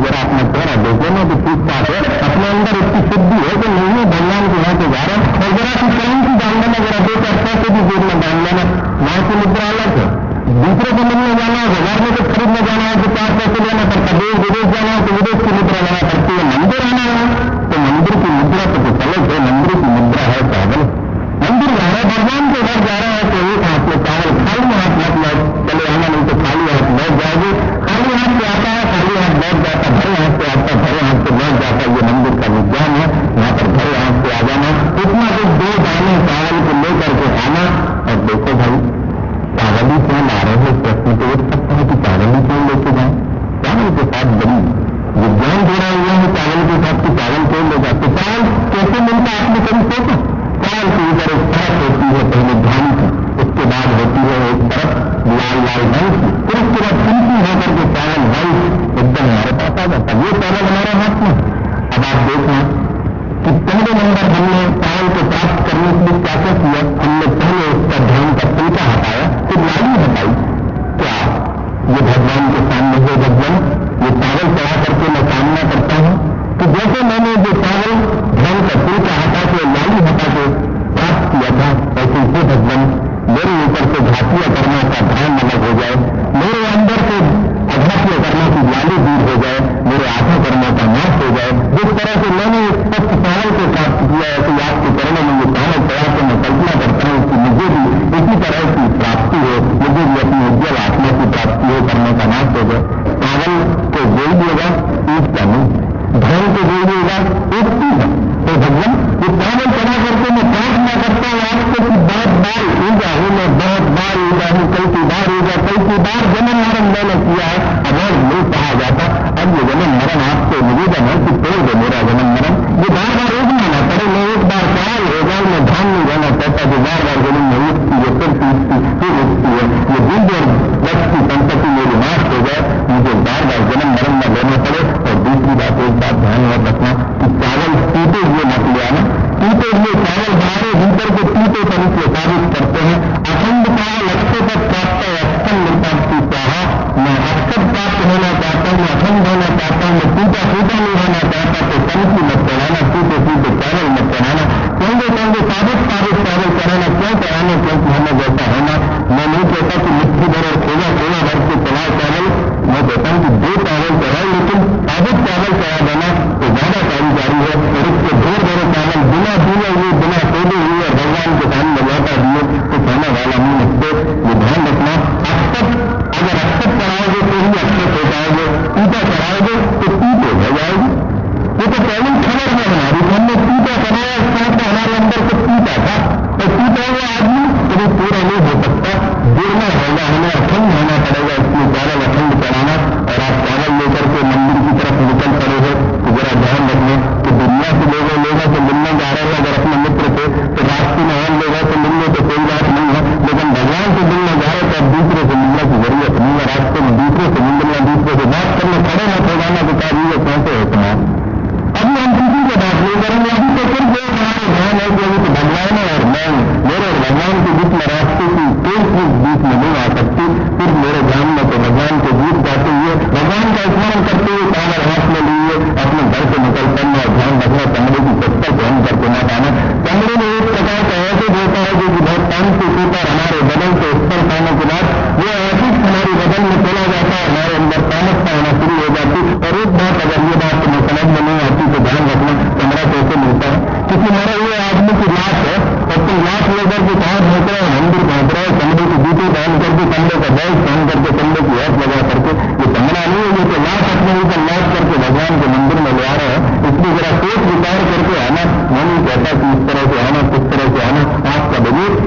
जरा अपना चेहरा देखो ना, तो ठीक ठाक है, अपने अंदर इतनी शुद्धि है कि नहीं है भगवान के यहाँ से जा रहा है। और जरा सी कहीं की डाल देना, जरा 2-4 पैसे भी जेब में डाल देना, वहां की मुद्रा अलग है। दूसरे को मिलने जाना है, बाजार में कुछ खरीदने जाना है तो 4 पैसे लेना पड़ता है, विदेश जाना है तो विदेश की मुद्रा लेना पड़ती है। मंदिर आना है तो मंदिर की मुद्रा तो कुछ अलग है, मंदिर की मुद्रा है चावल। मंदिर जा रहा है, भगवान के घर जा रहा है तो एक हाथ में चावल, खाली हाथ मत लौट चले आना, नहीं तो खाली हाथ लौट जाओगे। खाली हाथ से आता है, खाली हाथ लौट जाता, भरे हाथ से आता, भरे हाथ से लौट जाता। ये मंदिर का विज्ञान है, यहाँ पर भरे हाथ से आ जाना, इतना कुछ 2 दाने चावल को लेकर के आना। और देखो भाई चावल ही क्यों ला रहे हो, प्रश्न तो उठ सकता है कि चावल ही क्यों लेके जाए, चावल के साथ बड़ी विज्ञान जोड़ा हुआ है, चावल के साथ कि चावल क्यों ले जाते, चावल कैसे मिलता आपने कभी सोचा? चावल के ऊपर एक परत होती है पहले धान की, उसके बाद होती है एक परत लाल लाल रंग की, फिर उसके बाद सिंपी होकर के चावल वाइट एकदम हमारे पास आ जाता है। ये चावल हमारे हाथ में। अब आप देखना कि पहले नंबर हमने चावल को प्राप्त करने के लिए क्या क्या किया। हमने पहले उसका धान का छिलका हटाया, फिर लाली हटाई। क्या ये भगवान के सामने है? भगवान ये चावल चढ़ा करके मैं कामना करता हूं कि जैसे मैंने जो चावल धान का छिलका हटा के लाली हटा के प्राप्त किया था, ऐसे ही भगवान मेरे ऊपर से घातिया करना का ध्यान अलग हो जाए, मेरे अंदर से अघातिया करना की लाली दूर हो जाए, मेरे आधा करना का नाश हो जाए। जिस तरह से मैंने स्पष्ट चावल को प्राप्त किया है तो आपके चरणों में ये चावल चढ़ा के मैं कल्पना करता हूं कि मुझे भी इसी तरह की प्राप्ति हो, मुझे भी अपनी उज्जवल आत्मा की प्राप्ति हो, करने का नाश हो जाए। चावल को जोड़िएगा टूटता नहीं, धान को जोड़िएगा टूटती है। तो भगवान ये चावल चढ़ा करके मैं प्रार्थना करता हूं आपसे कि बहुत बार ऊर्जा हूं, मैं बहुत बार ऊर्जा हूं, कई की बार ऊर्जा, कई की बार जन्म मरण मैंने किया है, अब और नहीं कहा जाता। अब ये जन्म मरण आपसे निवेदन है कि तोड़ दो मेरा जन्म मरण, ये बार बार उगना ना पड़े। मैं एक बार चावल हो जाए, मैं धान नहीं रहना चाहता जो बार बार जन्म में उठती है, फिर टूटती, फिर उठती है। ये बीज और वृक्ष की संपत्ति मेरी नाश हो जाए, मुझे बार बार जन्म मरण न लेना पड़े। और दूसरी बात, एक बात ध्यान में रखना कि चावल टूटे हुए मत ले आना। टूटे हुए चावल हमारे भीतर के टूटे तरीके साबित करते हैं। अखंड चावल अच्छे तक प्राप्त है, अक्षम निपात की चाह, मैं अक्षर प्राप्त होना चाहता हूं, मैं अखंड होना चाहता हूं, मैं टूटा टूटा नहीं होना चाहता, तो पंक्ति मत चढ़ाना, टूटे टूटे चावल मत चढ़ाना, कहेंगे साबित साबित चावल चढ़ाना। क्यों चढ़ाना? क्योंकि हमें जैसा होना। मैं नहीं कहता कि मिट्टी भर और खोला खोला भर के चढ़ाए चावल, मैं कहता हूं कि 2 चावल चढ़ाए, लेकिन साबित चावल चढ़ा देना तो ज्यादा कारीगरी है। और इसके ढेर बड़े चावल बिना दिए हुए, बिना तोड़े हुए भगवान के सामने लौटा दिए तो कहने वाला नहीं। इससे ये ध्यान रखना, अक्षत अगर अक्षत चढ़ाओगे तो ही अक्षत हो जाओगे, टूटा चढ़ाओगे तो टूटे हो जाएगी। ये तो पहली खबर है हमारी, हमने टूटा चढ़ाया, इसका हमारे अंदर से टूटा था, और टूटा हुआ आदमी कभी पूरा नहीं हो सकता, गिरना होगा, हमें अखंड होना पड़ेगा। इसलिए चावल अखंड चढ़ाना। और आप चावल लेकर के मंदिर की तरफ निकल पड़े हो तो जरा ध्यान रखना कि दुनिया के लोगों से मिलने जा रहे हैं, अगर अपने मित्र थे तो रास्ते में और लोगों से मिलने तो कोई बात नहीं है, लेकिन भगवान से मिलने जा रहे तो अब दूसरे से मिलने की जरूरत नहीं है। रास्ते में दूसरे से मिलना, दूसरे से बात करने खड़े मत हो जाना कि कार्य कैसे है तुम्हारा। अभी हम किसी से बात नहीं करेंगे, अभी तो सिर्फ जो हमारे ध्यान है कि अभी तो भगवान है और मैं, मेरे और भगवान के बीच में रास्ते की कोई चीज बीच में नहीं आ सकती। सिर्फ मेरे ध्यान में तो भगवान के गीत गाते हुए, भगवान का स्मरण करते हुए चावल हाथ में लिए अपने घर से निकल पड़ना। और ध्यान रखना, चमड़े की चप्पल पहन करके न पाना। चमड़े में एक प्रकार का ऐसे होता है जो कि बहुत टाइम से ऊपर हमारे बदन से स्पर्श पाने के बाद वो ऐसी हमारी बदन में चला जाता है, हमारे अंदर तामसता होना शुरू हो जाती। और एक बात, अगर ये बात तुम्हें समझ में नहीं आती तो ध्यान रखना, चमड़ा कैसे मिलता है? किसी मरे हुए आदमी की लाश है और तुम लाश लेकर के कहां पहुंच रहे हो? मंदिर पहुंच रहे हो, चमड़े की जूते पहन करके, चमड़े का बैग पहन करके, चमड़े की हाथ लगा करके, ये चमड़ा नहीं है, ये तो लाश अपने ऊपर लाश करके भगवान के मंदिर में ले आ रहे हैं। इसलिए जरा सोच विचार करके आना। मैं नहीं कहता कि इस तरह से आना, किस तरह से आना, आपका बजट।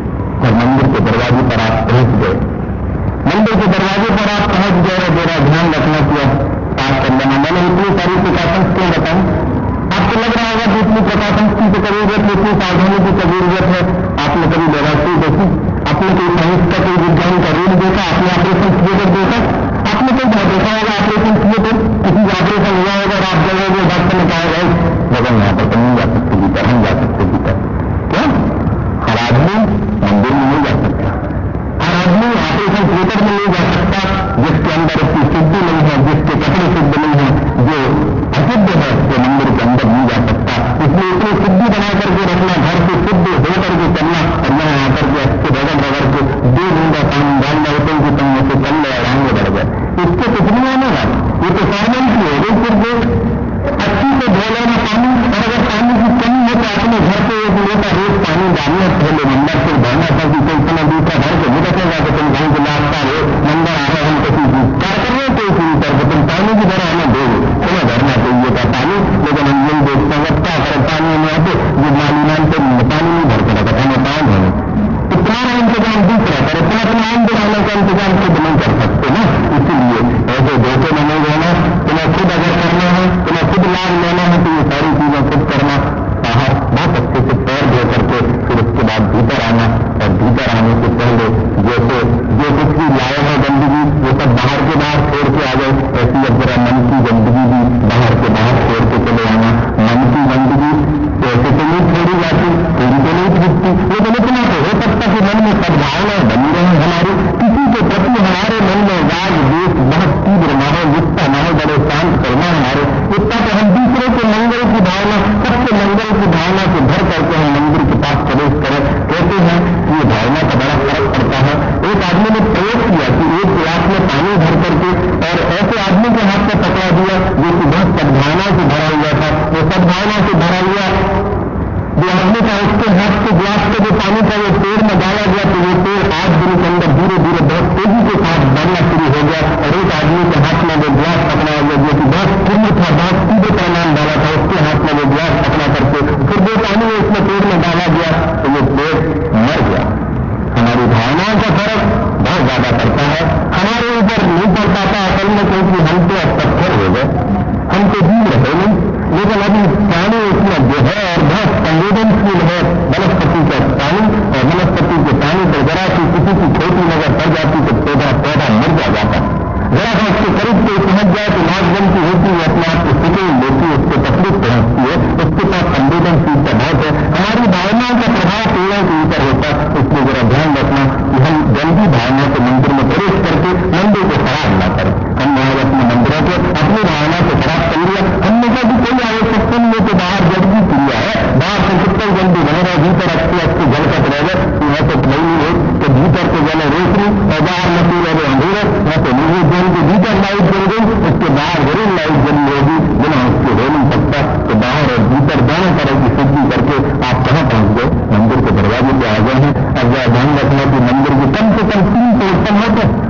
और मंदिर के दरवाजे पर आप पहुंच गए, मंदिर के दरवाजे पर आप पहुंच गए, जरा ध्यान रखना कि पास कर लेना। मैंने इतनी सारी प्रिकॉशंस क्यों बताऊं? आपको लग रहा होगा कि इतनी प्रिकॉशंस की तो जरूरत है, इतनी सावधानी की जरूरत है। आपने कभी लेबोरेटरी देखी? आपने कोई साइंस का, कोई विज्ञान का रूम देखा? आपने ऑपरेशन थिएटर देखा? आपने कोई देखा होगा ऑपरेशन थिएटर? किसी का ऑपरेशन हुआ होगा और आप जगह डॉक्टर ने कहा है बगल यहाँ पर तो नहीं जा सकते भीतर, हम जा सकते भीतर। क्या हर आदमी मंदिर में नहीं जा सकता, हर आदमी ऑपरेशन थिएटर में नहीं जा सकता जिसके अंदर इसकी शुद्धि नहीं है, जिसके कपड़े शुद्ध नहीं है, से आ गए, ऐसी अब जरा मन की गंदगी भी बाहर के बाहर छोड़ के चले आना। मन की गंदगी ऐसे तो नहीं छोड़ी जाती, पूरी तो नहीं छूटती, लेकिन इतना तो हो सकता कि मन में सद्भावनाएं बनी रहे हमारी, किसी के प्रति हमारे मन में राग द्वेष बहुत तीव्र न हो, गुस्सा न हो, बड़े शांत करना हमारे, इतना तो हम दूसरे के मंगल की भावना, सबके मंगल की भावना से भर करके हम मंदिर के पास प्रवेश करें। कहते हैं कि ये भावना का बड़ा फर्क पड़ता है। एक आदमी ने प्रयोग किया कि एक गिलास में पानी भर करके और ऐसे आदमी के हाथ में पकड़ा दिया जो कि बहुत सद्भावना से भरा हुआ था। वो सद्भावना से भरा हुआ जो आदमी था, उसके हाथ से गिलास में जो पानी था वो पेड़ में डाला गया, तो वो पेड़ 8 दिन के अंदर धीरे धीरे बहुत तेजी के साथ बढ़ना शुरू हो गया। और एक आदमी के हाथ में वो गिलास पकड़ा गया जो कि बहुत तीव्र था, बहुत तीव्र परिणाम डाला था, उसके हाथ में वो गिलास पकड़ा करके फिर वो पानी उसमें पेड़ में डाला गया तो वो पेड़ मर गया। हमारी भावनाओं का फर्क बहुत ज्यादा पड़ता है, हमारे ऊपर नहीं पड़ पाता असल में, क्योंकि हम तो अब पत्थर हो गए, हम तो जी रहे नहीं। लेकिन अभी पानी उसमें जो है और बहुत संवेदनशील है, वनस्पति का पानी, और वनस्पति के पानी पर जरा सी किसी की छोटी नजर पड़ जाती तो पौधा मर जाता। जरा सा उसके करीब से पहुंच जाए तो नाशवंती होती है, अपने आप को सुकून लेती है, उसको तकलीफ पहुंचती है, उसके पास संवेदनशीलता बहुत है। हमारी भावनाओं का प्रभाव पेड़ों के ऊपर होता है, इसलिए जरा ध्यान रखना कि हम जल्दी भावना से मंदिर में प्रवेश करके मंदिर को खराब न करें। हमने आज अपने मंदिरों को अपनी भावना से खराब कर लिया, हमने कहा कि कोई आवश्यकता नहीं है, तो बाहर जल की क्रिया है, बाहर से कितना जल्दी बन रहा है, भीतर अच्छे जल का रहेगा, यह तो नहीं है कि भीतर से जले रोशनी और बाहर मची रहे अंधेरे, यह तो नहीं है। जल के भीतर लाइट जल गई, उसके बाहर जरूर लाइट जली होगी, बिना उसके हो नहीं सकता। तो बाहर और भीतर दोनों तरह की शुद्धि करके आप कहां पहुंच गए? मंदिर के दरवाजे पे आ गए हैं। अब यह ध्यान रखना कि मंदिर के कम से कम 3 पोर्शन होते हैं।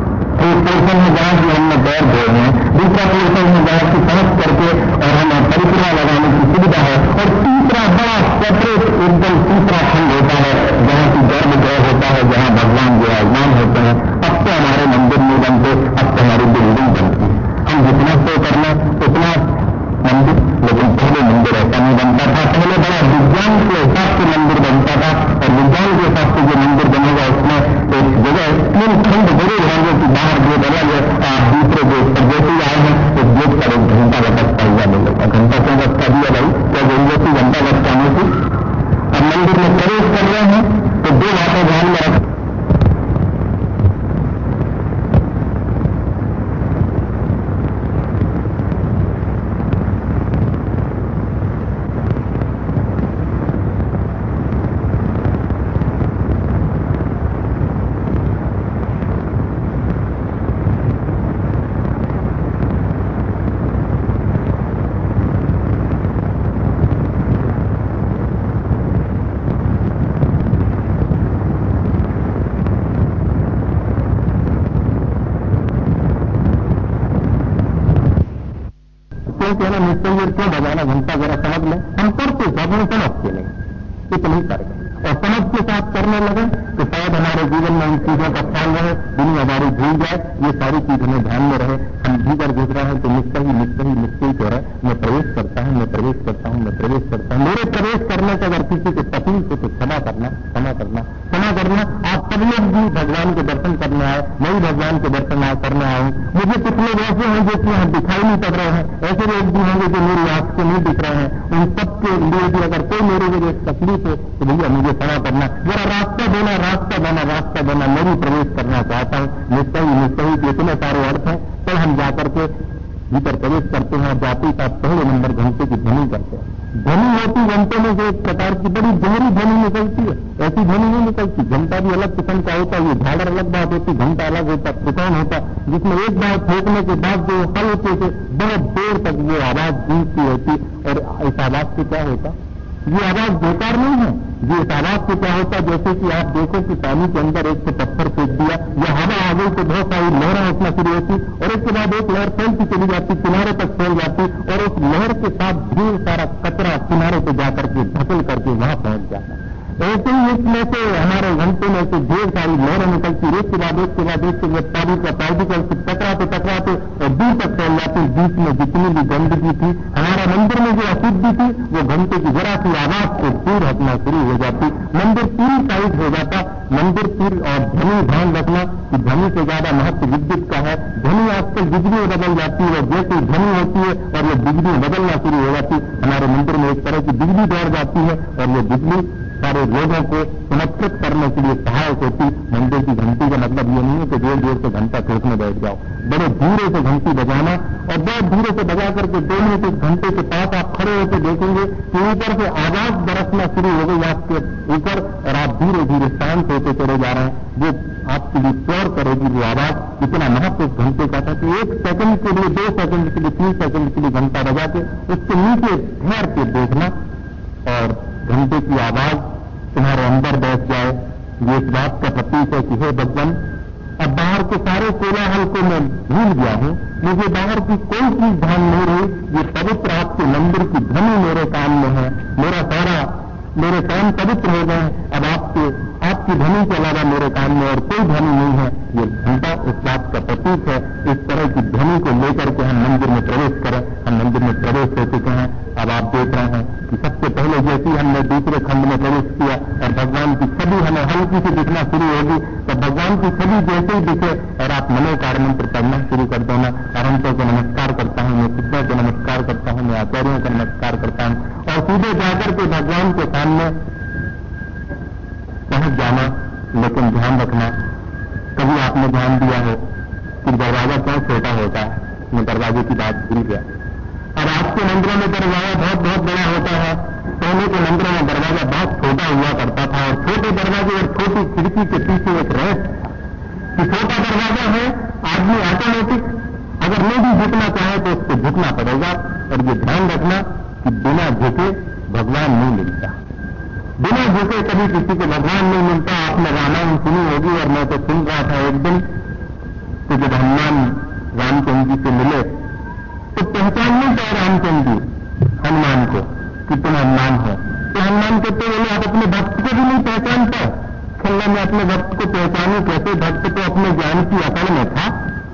एक पोर्शन में जहां की हमने पैर धोए हैं, दूसरा पोर्शन में जहां की पहुंच करके और हमें परिक्रमा लगाने की सुविधा है, और तीसरा बड़ा सेपरेट एकदम तीसरा खंड होता है जहां की गर्भगृह होता है, जहां भगवान विराजमान होते हैं। अब तो हमारे मंदिर नहीं बनते, अब तो हमारी बिल्डिंग बनती है। हम जितना शो करना उतना मंदिर, लेकिन पहले मंदिर ऐसा नहीं बनता था। पहले बड़ा विज्ञान के हिसाब से मंदिर बनता था, और विज्ञान के हिसाब से जो मंदिर बनेगा उसमें एक जगह 3 खंड जरूर होंगे कि बाहर गेट अलग है, आप दूसरे गेट पर जैसे ही आए हैं उस गेट पर एक घंटा लटकता हुआ मिलेगा। घंटा क्यों लटका दिया भाई? क्या जरूरत थी घंटा लटकाने की? अब मंदिर में प्रवेश कर रहे हैं तो 2 बातें ध्यान में रखें। कहना निश्चय क्यों बजाना घंटा, जरा समझ लें। हम करते अपने समझते नहीं, इतनी करके और समझ के साथ करने लगे तो शायद हमारे जीवन में इन चीजों का ख्याल रहे, दुनिया हमारी भूल जाए, ये सारी चीज हमें ध्यान में रहे। हम भीतर घुस रहे हैं तो निश्चय कह रहे मैं प्रवेश करता हूं, मैं प्रवेश करता हूं, मैं प्रवेश करता हूं। मेरे प्रवेश करने से अगर किसी को तकलीफ हो तो क्षमा करना, क्षमा करना, क्षमा करना। आप सब लोग भी भगवान के दर्शन करने आए, मैं भी भगवान के दर्शन करने आया हूं। मुझे कुछ लोग ऐसे हैं जो कि यहाँ दिखाई नहीं पड़ रहे हैं, ऐसे लोग भी होंगे जो मेरी आंख से नहीं दिख रहे हैं। उन सबके लिए भी अगर कोई मेरे लिए तकलीफ हो तो भैया मुझे क्षमा करना, जरा रास्ता देना, रास्ता देना, रास्ता देना। मैं भी प्रवेश करना चाहता हूं। निश्चय के इतने सारे अर्थ हैं। तब हम जाकर के भीतर प्रवेश करते हैं, जाते ही साथ पहले नंबर घंटे की ध्वनि करते हैं। ध्वनि होती घंटे में जो एक प्रकार की बड़ी गहरी ध्वनि निकलती है, ऐसी ध्वनि नहीं निकलती। घंटा भी अलग किस्म का होता है, ये झालर अलग बात होती, घंटा अलग होता, त्रिकोण होता, जिसमें एक बार फेंकने के बाद जो हल्के से बहुत देर तक वो आवाज गूंजती रहती। और इस आवाज से क्या होता? ये आवाज बेकार नहीं है। ये इस आवाज से क्या होता, जैसे कि आप देखो कि पानी के अंदर एक से पत्थर फेंक दिया या हवा आ गई तो बहुत सारी लहरें उठना शुरू होती, और इसके बाद एक लहर फैलती चली जाती, किनारे तक फैल जाती, और उस लहर के साथ ढेर सारा कचरा किनारे पे जाकर के धकेल करके वहां पहुंच जाता। ऐसे ही इसमें से हमारे घंटे में से ढेर सारी लहरें निकलती, एक के बाद एक के बाद एक के बाद पार्टिकल से टकराते और दूर तक फैल जाती। बीच में जितनी भी गंदगी थी, हमारे मंदिर में जो अशुद्धि थी, वो घंटे की जरा सी आवाज से दूर हटना शुरू हो जाती। मंदिर पूरी टाइट हो जाता, मंदिर की और ध्वनि ध्यान रखना कि ध्वनि से ज्यादा महत्व विद्युत का है। ध्वनि आजकल बिजली में बदल जाती है, जैसे ध्वनि होती है और ये बिजली में बदलना शुरू हो जाती है। हमारे मंदिर में एक तरह की बिजली दौड़ जाती है और ये बिजली सारे लोगों को सुनिश्चित करने के लिए सहायक होती। मंदिर की घंटी का मतलब ये नहीं है कि देर देर से घंटा ठोकने बैठ जाओ, बड़े धीरे से घंटी बजाना और बहुत धीरे से बजा करके 2 मिनट इस घंटे के पास आप खड़े होकर देखेंगे कि ऊपर से आवाज बरसना शुरू हो गई आपके ऊपर और आप धीरे धीरे शांत होते चले जा रहे हैं। वो आपके लिए प्योर करेगी वो आवाज। इतना महत्व उस घंटे का था कि 1 सेकंड के लिए, 2 सेकंड के लिए, 3 सेकंड के लिए घंटा बजा के उसके नीचे ठहर के देखना और घंटे की आवाज तुम्हारे अंदर बैठ जाए, ये इस बात का प्रतीक है कि हे भगवान, अब बाहर के सारे कोलाहल को मैं भूल गया हूं, मुझे बाहर की कोई चीज ध्यान नहीं रही, ये पवित्र आपके मंदिर की ध्वनि मेरे कान में है, मेरे कान पवित्र हो गए। अब आपकी ध्वनि के अलावा मेरे कान में और कोई ध्वनि नहीं है। ये घंटा उस बात का प्रतीक है। इस तरह की ध्वनि को लेकर के हम मंदिर में प्रवेश करें। हम मंदिर में प्रवेश हो चुके हैं। अब आप देख रहे हैं कि सबसे पहले जैसे ही हमने दूसरे खंड में प्रवेश किया और भगवान की छवि हमें हल्की से दिखना शुरू होगी, तो भगवान की छवि जैसे ही दिखे और आप मनोकार मंत्र पढ़ना शुरू कर देना। अनंतों को नमस्कार करता हूं, मैं सिद्धों को नमस्कार करता हूं, मैं आचार्यों को नमस्कार करता हूं और सीधे जाकर के भगवान के सामने पहुंच जाना। लेकिन ध्यान रखना, कभी आपने ध्यान दिया हो कि दरवाजा क्यों छोटा होता है? मैं दरवाजे की बात भूल गया। अब आपके मंदिरों में दरवाजा बहुत बहुत बड़ा होता है, पहले के मंदिरों में दरवाजा बहुत छोटा हुआ करता था और छोटे दरवाजे और छोटी खिड़की के पीछे एक रहस्य कि छोटा दरवाजा है, आदमी ऑटोमेटिक अगर नहीं भी झुकना चाहे तो उसको झुकना पड़ेगा। और ये ध्यान रखना कि बिना झुके भगवान नहीं मिलता, बिना झुके कभी किसी को भगवान नहीं मिलता। आपने रामायण सुनी होगी और मैं तो सुन रहा था एक दिन कि जब हनुमान रामचंद्र जी से मिले तो पहचान नहीं पाए रामचंद्र जी हनुमान को कि तुम हनुमान हो। तो हनुमान कहते बोले आप अपने भक्त को भी नहीं पहचान पाए। खल्ला मैं अपने भक्त को पहचानूं कैसे? भक्त तो अपने ज्ञान की अकड़ में था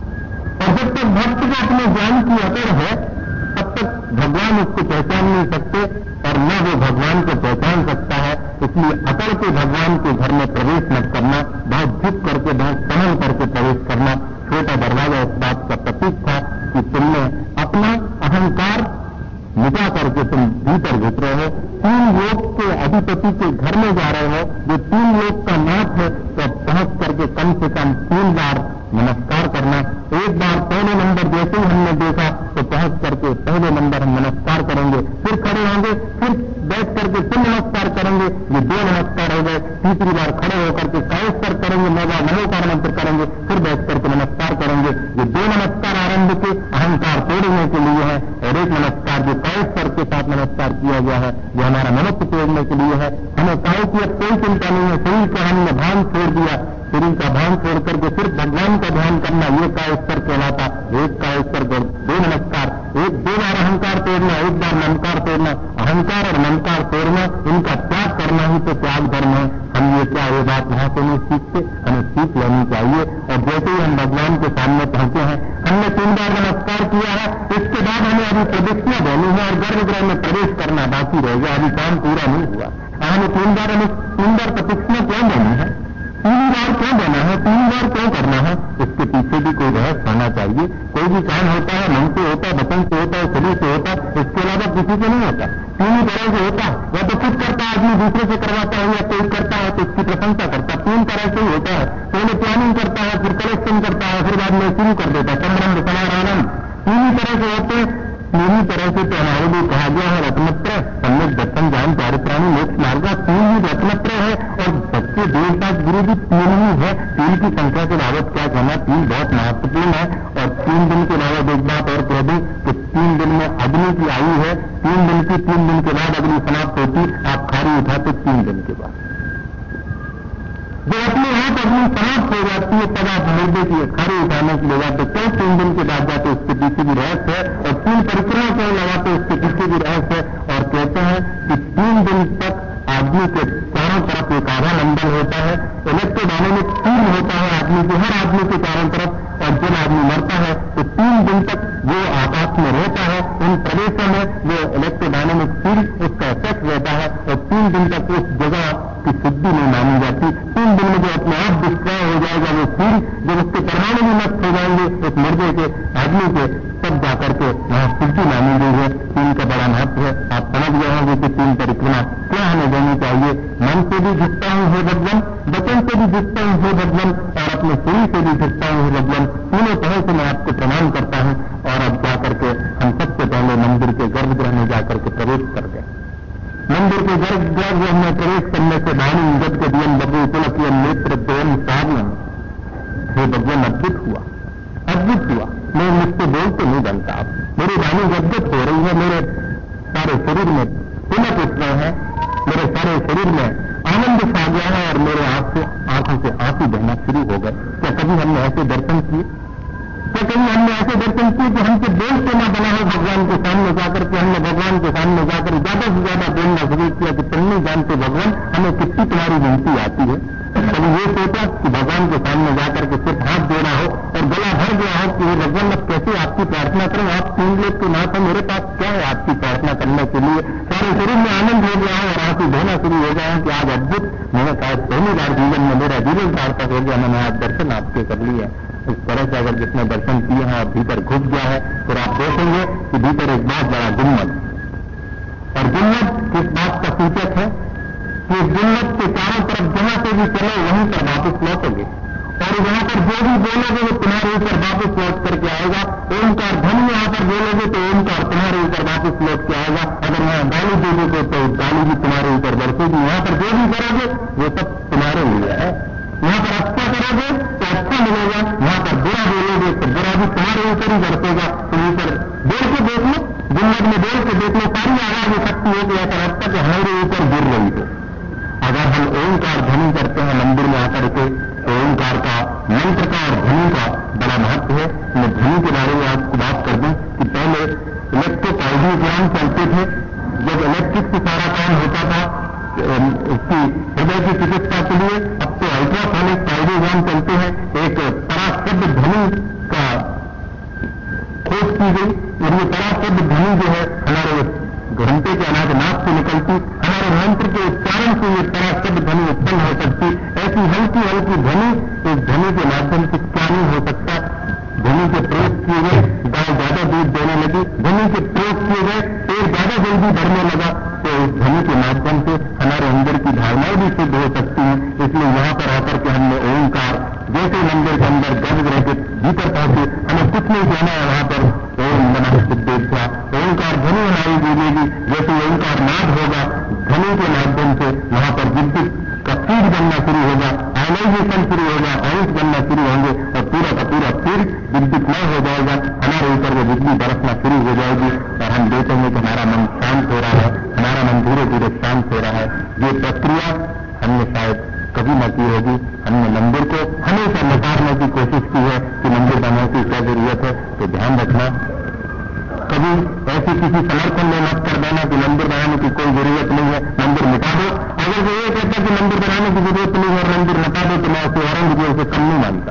और जब तक भक्त को अपने ज्ञान की अकड़ है तब तक भगवान उसको पहचान नहीं सकते और न वो भगवान को पहचान सकता है। इसलिए अकड़ के भगवान के घर में प्रवेश मत करना, बहुत झुक करके, बहुत संभल करके प्रवेश करना। छोटा दरवाजा इस बात का प्रतीक था कि तुमने अपना अहंकार मिटा करके तुम भीतर घुस रहे हो, 3 लोक के अधिपति के घर में जा रहे हो, जो 3 लोक का नाथ है। तो पहुंच करके कम से कम 3 बार नमस्कार करना। एक बार पहले नंबर जैसे ही हमने देखा तो पहुंच करके पहले नंबर हम नमस्कार करेंगे, फिर खड़े होंगे, फिर बैठ करके फिर नमस्कार करेंगे, ये 2 नमस्कार हो गए। तीसरी बार खड़े होकर के कायस्तर करेंगे, 9 बार नमोकार मंत्र करेंगे, फिर बैठ करके नमस्कार करेंगे। ये 2 नमस्कार आरंभ के अहंकार तोड़ने के लिए है और एक नमस्कार जो कायस्तर के साथ नमस्कार किया गया है जो हमारा मनुष्य तोड़ने के लिए है। हमें काय की अब कोई चिंता नहीं है, शरीर का हमने भान छोड़ दिया, शरीर का भान छोड़ करके सिर्फ भगवान का ध्यान करना, ये कायस्तर कहलाता। एक कायस्तर कर 2 नमस्कार, 2 बार अहंकार तोड़ना, 1 बार ममकार तोड़ना। अहंकार और ममकार तोड़ना, इनका त्याग करना ही तो त्याग धर्म है। हम ये क्या ये बात वहां से नहीं सीखते, हमें सीख लेनी चाहिए। और जैसे ही हम भगवान के सामने पहुंचे हैं, हमने 3 बार नमस्कार किया है, इसके बाद हमें अभी प्रदक्षिणा देनी है और गर्भगृह में प्रवेश करना बाकी रह गया, अभी काम पूरा नहीं हुआ। हमें 3 बार प्रदक्षिणा क्यों देनी है, 3 बार क्यों देना है, 3 बार क्यों करना है? इसके पीछे भी कोई रहस्य होना चाहिए। कोई भी काम होता है, मन से होता है, वचन से होता है, शरीर से होता है, इसके अलावा किसी से नहीं होता। 3 तरह से होता है, या तो खुद करता है आदमी, दूसरे से करवाता है, या कोई करता है तो उसकी प्रशंसा करता है। 3 तरह से ही होता है। पहले प्लानिंग करता है, फिर कलेक्शन करता है, फिर बाद में शुरू कर देता है, संरंभ समाराधन। 3 तरह से होते हैं। 3 तरह से तो हमारे लिए कहा गया है रत्नत्रय, सम्यक दर्शन ज्ञान चारित्राणी मोक्ष मार्ग, 3 ही रत्नत्रय है। और सबसे देवदास गुरु भी 3 ही है। 3 की संख्या के बाबत क्या कहना, 3 बहुत महत्वपूर्ण है। और 3 दिन के बाद एक बात और कह दूं कि 3 दिन में अग्नि की आयु है, 3 दिन की, 3 दिन के बाद अग्नि समाप्त होती। आप खारी उठाते 3 दिन के बाद, जो अपने आप अग्नि समाप्त हो जाती है तब आप मुर्दे की खारी उठाने के लिए जाते। क्यों 3 दिन के बाद जाते, उसके पीछे भी रहस्य है। और 3 परिक्रमा क्यों लगाते, उसके पीछे भी रहस्य है। और कहते हैं कि 3 दिन तक आदमी के चारों तरफ एक आधा मंडल होता है, इलेक्ट्रोडायनेमिक फील्ड होता है आदमी के, हर आदमी के चारों तरफ। और जब आदमी मरता है तो 3 दिन तक वो आकाश में रहता है, उन प्रदेशों में वो इलेक्ट्रोडायनेमिक फील्ड उसका इफेक्ट रहता है और 3 दिन तक उस जगह की शुद्धि नहीं मानी जाती। 3 दिन में जो जाकर के प्रवेश कर गए। मंदिर के गर्भगृह में प्रवेश करने से वाणी जब के दियम बबू पुलकियम नेत्र द्वयम साधन, हे भगवान अद्भुत हुआ, अद्भुत हुआ। मैं मुझसे बोल तो नहीं बनता, अब मेरी वाणी गदगद हो रही है, मेरे सारे शरीर में पुलक उठ रहे हैं, मेरे सारे शरीर में आनंद छा गया है और मेरे आंखों से आंसू बहना शुरू हो गए। क्या कभी हमने ऐसे दर्शन किए? क्या कभी हमने ऐसे दर्शन किए कि हमसे बोलते ना बना हो भगवान के सामने जाकर के हमने भगवान के सामने जाकर ज्यादा से ज्यादा बोलना शुरू किया कि तुम नहीं जानते भगवान हमें कितनी तुम्हारी गिनती आती है। कभी ये सोचा कि भगवान के सामने जाकर के सिर्फ हाथ जोड़ा हो और गला भर गया हो कि भगवान अब कैसे आपकी प्रार्थना करूं, आप 3 लोग के नाथ है, मेरे पास क्या है आपकी प्रार्थना करने के लिए। सारे शरीर में आनंद हो गया है और आंसू बहना शुरू हो गया है कि आज अद्भुत, मैंने शायद पहली बार जीवन में मेरा जीवन सार्थक हो गया, मैंने आज दर्शन आपके कर लिए। इस तरह से अगर जिसने दर्शन किए हैं और भीतर घुस गया है फिर आप देखेंगे कि भीतर एक बहुत बड़ा गुम्बद, और गुम्बद किस बात का सूचक है कि गुम्बद के चारों तरफ जहां से भी चलो वहीं पर वापस लौटोगे और वहां पर जो भी बोलोगे वो तुम्हारे ऊपर वापस लौट करके आएगा। ओंकार ध्वनि यहां पर बोलोगे तो ओंकार तुम्हारे ऊपर वापस लौट के आएगा। अगर वहां गाली दोगे तो गाली भी तुम्हारे ऊपर बरसेगी। यहां पर जो भी करोगे वो सब तुम्हारे लिए है। यहां पर अच्छा करोगे तो अच्छा मिलेगा, यहां पर बुरा बोलोगे तो बुरा भी तुम्हारे ऊपर ही बरसेगा। तुम ऊपर बोल के देख लो, गुम्बद में बोल के देख लो, सारी आवाज इकट्ठी होगी, ऐसा लगता कि हमारे ऊपर गिर रही हो। अगर हम ओंकार ध्वनि करते हैं मंदिर में आकर के तो ओंकार का मंत्र का और ध्वनि का बड़ा महत्व है। मैं ध्वनि के बारे में आपको बात कर दूं कि पहले इलेक्ट्रोकार्डियोग्राम चलते थे, जब इलेक्ट्रिक से सारा काम होता था उसकी हृदय की चिकित्सा के लिए। अब तो अल्ट्रासोनिक कार्डियोग्राम चलते हैं। एक पराशब्द ध्वनि का खोज की गई और ये पराशब्द ध्वनि जो है हमारे घंटे के अनाज नाक से निकलती, हमारे मंत्र के उच्चारण से ये पराशब्द ध्वनि उत्पन्न हो सकती। ऐसी हल्की हल्की ध्वनि, इस ध्वनि के माध्यम से क्या नहीं हो सकता। ध्वनि के प्रयोग किए गए गाय ज्यादा दूध देने लगी, ध्वनि के प्रयोग किए गए पेड़ ज्यादा जल्दी बढ़ने लगा। तो इस ध्वनि के माध्यम से हमारे अंदर की भावनाएं भी सिद्ध हो सकती हैं। इसलिए यहां पर आकर के हमने ओंकार जैसे मंदिर के अंदर गर्भगृह के भीतर पहुंचे, हमें कुछ नहीं कहना है, वहां पर ओम नमः सिद्धेश्वर ओंकार ध्वनि हमारी गूंजेगी। जैसे ओंकार नाद होगा ध्वनि के माध्यम से वहां पर विद्युत का फीड बनना शुरू होगा, आयनाइजेशन शुरू होगा, आयुष बनना शुरू होंगे और पूरा का पूरा फीड विद्युतमय हो जाएगा। हमारे ऊपर वो बिजली बरसना शुरू हो जाएगी और हम देखेंगे कि हमारा मन शांत हो रहा है, हमारा मन धीरे धीरे शांत हो रहा है। ये प्रक्रिया हमने शायद कभी न की होगी। हमने मंदिर को हमेशा नकारने की कोशिश की है कि मंदिर बनाने की क्या जरूरत है। तो ध्यान रखना, कभी ऐसी किसी समर्थन में मत कर देना कि मंदिर बनाने की कोई जरूरत नहीं है, मंदिर मिटा दो। अगर वो ये कहता कि मंदिर बनाने की जरूरत नहीं है और मंदिर मिटा दो तो मैं उसे औरंगजेब से कम नहीं मानता।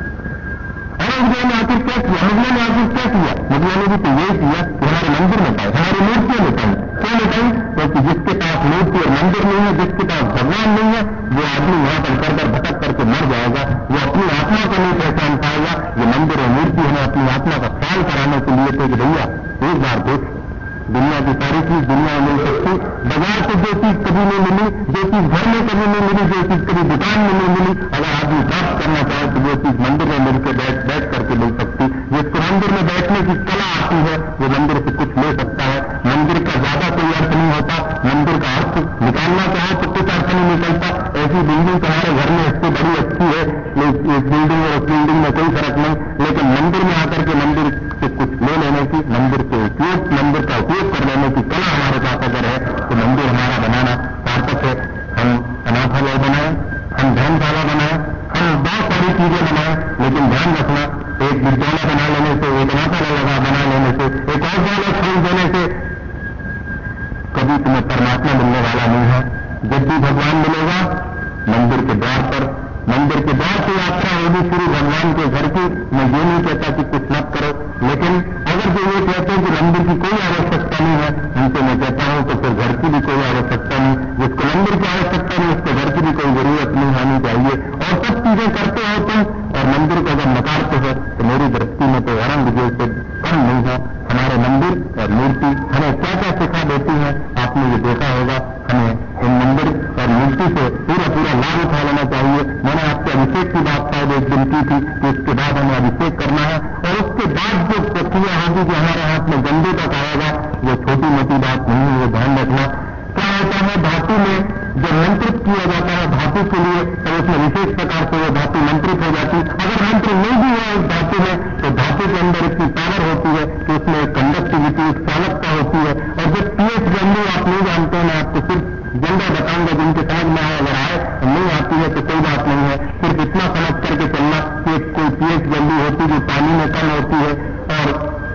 औरंगजेब ने आखिर क्या किया, मुगलों ने आखिर क्या किया? मुगलों ने भी तो यही किया कि हमारे मंदिर मिटाए, हमारी मूर्तियां मिटाई। क्यों मिटाई? क्योंकि जिसके पास मूर्ति और मंदिर नहीं है, जिसके पास भगवान नहीं है, वो आदमी वहां पर कर भटक करके मर जाएगा। वो अपनी आत्मा को नहीं पहचान पाएगा। ये मंदिर और मूर्ति हमें अपनी आत्मा का ख्याल कराने के लिए थे कि भैया एक बार देख, दुनिया की सारी चीज दुनिया में मिल सकती, बाजार से जो चीज कभी नहीं मिली, जो चीज घर में कभी नहीं मिली, जो चीज कभी दुकान में नहीं मिली, अगर आदमी प्राप्त करना चाहे तो वो चीज मंदिर में मिलकर बैठ करके मिल सकती। जिसको मंदिर में बैठने की कला आती है वो मंदिर से कुछ ले सकता है। मंदिर का ज्यादा कोई अर्थ नहीं होता, मंदिर का अर्थ निकालना चाहे तो कुछ अर्थ नहीं निकलता। ऐसी बिल्डिंग तुम्हारे घर में इससे बड़ी अच्छी है, इस बिल्डिंग और उस बिल्डिंग में कोई फर्क नहीं, लेकिन मंदिर में आकर के मंदिर से कुछ ले लेने की, मंदिर का उपयोग कर लेने की कला हमारे पास अगर है तो मंदिर हमारा बनाना सार्थक है। हम अनाथालय बनाए, हम धर्मशाला बनाए, हम बहुत सारी चीजें बनाए, लेकिन ध्यान रखना एक विद्यालय बना लेने से, एक अनाथालय बना लेने से, एक और विद्यालय खोल देने से कभी तुम्हें परमात्मा मिलने वाला नहीं है। जब भी भगवान मिलेगा मंदिर के द्वार पर, मंदिर के द्वार से यात्रा होगी शुरू भगवान के घर की। मैं ये नहीं कहता कि कुछ मत करो, लेकिन अगर जो ये कहते हैं कि मंदिर की कोई आवश्यकता नहीं है, उनसे मैं कहता हूं तो फिर घर की भी कोई आवश्यकता नहीं। जिसको मंदिर की आवश्यकता नहीं उसको घर की भी कोई जरूरत नहीं होनी चाहिए। और सब चीजें करते हो तुम और मंदिर को अगर नकारते हो तो मेरी दृष्टि में तो औरंगजेब से कम नहीं है। हमारे मंदिर और मूर्ति हमें क्या क्या सिखा देती है आपने ये देखा होगा। हमें इन मंदिर और मूर्ति से पूरा लाभ उठा लेना चाहिए। मैंने आपके अभिषेक की बात शायद एक दिन की थी कि इसके बाद हमें अभिषेक करना है और उसके बाद जो प्रक्रिया होगी कि हमारे हाथ में गंदे तक आएगा, वो छोटी मोटी बात किया जाता है धातु के लिए, तो उसमें विशेष प्रकार से वो धातु मंत्रित हो जाती है। अगर मंत्र नहीं भी है उस धातु में, तो धातु के अंदर इतनी पावर होती है कि उसमें एक कंडक्टिविटी, एक चालकता होती है। और जब पीएच वैल्यू आप नहीं जानते हैं, मैं आपको सिर्फ जनरल बताऊंगा, जिनके समझ में आए, अगर आए नहीं आती है तो कोई बात नहीं है, सिर्फ इतना समझ करके चलना कि कोई पीएच वैल्यू होती है जो पानी में कम होती है और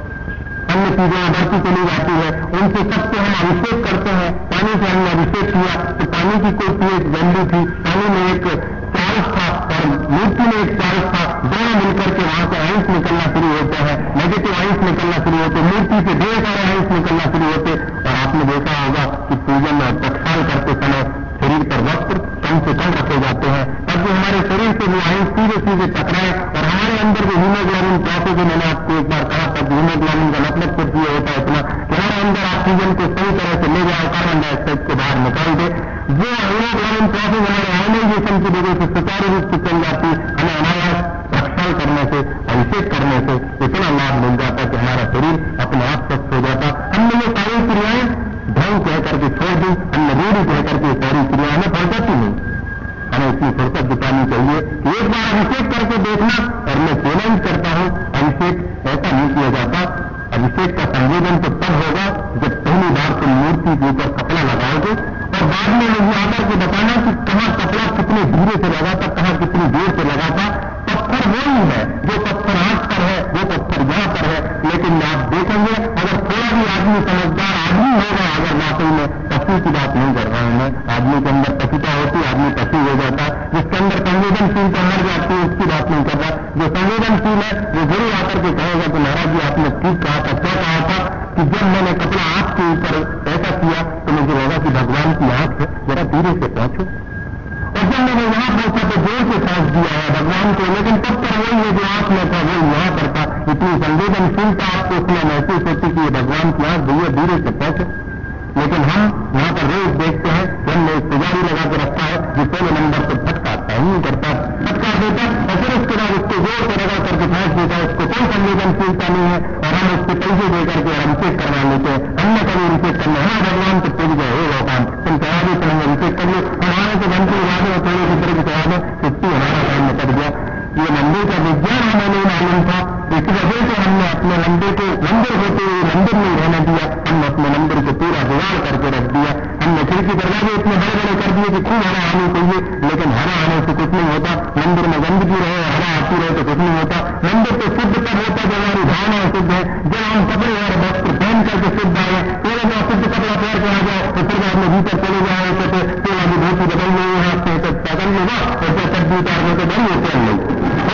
अन्य चीजें बढ़ती चली जाती है, उनसे सबसे हम अभिषेक करते हैं। पानी से हमने अभिषेक किया तो पानी की कोई पीएच वैल्यू थी, पानी में एक चार्ज था और मूर्ति में एक चार्ज था, दोनों मिलकर के वहां से आइंस निकलना शुरू होते हैं, नेगेटिव आइंस निकलना शुरू होते, मूर्ति से ढेर सारे आइंस निकलना शुरू होते। और आपने देखा होगा कि पूजन और प्रक्षाल करते समय शरीर पर वस्त्र कम से कम रखे जाते हैं, ताकि हमारे शरीर से वो आइंस सीधे सीधे टकराए और हमारे अंदर जो हीमोग्लोबिन प्रोसेस, जो मैंने आपको एक बार कहा था, हीमोग्लोबिन का मतलब कुछ ये होता है इतना कि हमारे अंदर ऑक्सीजन को सही तरह से ले जाए, कार्बन डाइऑक्साइड को बाहर निकाल दे। वो हीमोग्लोबिन प्रोसेस हमारे आयनाइजेशन की वजह से सुचारू रूप से चल जाती, हमें अनायास प्रक्षाल करने से, अभिषेक करने से इतना लाभ मिल जाता कि हमारा शरीर अपने आप स्वस्थ हो जाता। हमने ये सारी क्रियाएं ढंग कह करके छोड़ दी, हमने रूढ़ी कह करके सारी क्रियाएं हमें फुर्सत ही नहीं। हमें इतनी फुर्सत जुटानी चाहिए कि एक बार अभिषेक करके देखना। और मैं चैलेंज करता हूं, अभिषेक ऐसा नहीं किया जाता। अभिषेक का संवेदन तो तब होगा जब पहली बार तुम मूर्ति के ऊपर कपड़ा लगाओगे और बाद में मुझे आकर के बताना कि कहां कपड़ा कितने धीरे से लगा था, कहां कितनी देर से लगा था। पत्थर वही है, जो पत्थर आंख पर है वो पत्थर यहां पर है, लेकिन आप देखेंगे अगर थोड़ा भी आदमी समझदार आदमी होगा, अगर वाकई में पशु की बात नहीं कर रहा हूं मैं, आदमी के अंदर पशुता होती, आदमी पशु हो जाता है, जिसके अंदर संवेदनशीलता मर जाती है, उसकी बात नहीं कर रहा। जो संवेदनशील है वो जरूर आकर के कहेगा कि महाराज जी आपने ठीक कहा था, क्या कहा था कि जब मैंने कपड़ा आंख के ऊपर ऐसा किया तो मुझे लगा कि भगवान की आंख है, जरा धीरे से पहुंचो। और जब मैंने यहां पहुंचा तो जोर से पहुंच दिया है भगवान को, लेकिन पत्थर वही है जो आंख में था, वो यहां पर था। इतनी संवेदनशीलता आपको उसमें महसूस होती कि ये भगवान की आंख, भैया धीरे से पहुंचो। लेकिन हम यहां पर रोज देखते हैं कि हमने एक पुजारी लगा के रखा है जो पहले नंबर पर फटकारता है, नहीं करता, फटकार देता और फिर उसके बाद उसको जोर से रगड़ करके फेंक देता है, उसको कोई संवेदनशीलता नहीं है और हम उसके पैसे दे करके अभिषेक करवा लेते हैं। हमने कभी अभिषेक करना है, भगवान तो पूज गए, हो भगवान तुम चढ़ा दो, तुम अभिषेक कर लो, हमारे तो घंटे लगा दो, थोड़े की तरह चढ़ा दो, छुट्टी, हमारा काम निकल गया। ये मंदिर का विज्ञान हमें नहीं मालूम था, इस वजह से हमने अपने मंदिर को मंदिर होते हुए मंदिर नहीं रहने दिया, हमने अपने मंदिर को पूरा बिगाड़ करके रख दिया। हमने खिड़की दरवाजे इतने बड़े बड़े कर दिए कि खूब हवा आनी चाहिए, लेकिन हवा आने से कुछ नहीं होता। मंदिर में गंदगी रहे, हवा आती रहे तो कुछ नहीं होता। मंदिर तो शुद्ध तब होता जब हमारी भावना शुद्ध है, जब हम कपड़े और वस्त्र पहन करके शुद्ध आए, थोड़ा सा शुद्ध कपड़ा पहन के आ जाए तो फिर बाद में भीतर चले जाए तो फिर अभी धोती बदल नहीं है, आपसे तो पकड़ लेगा और फिर सब्जी उतारने के बड़ी होते हैं लोग।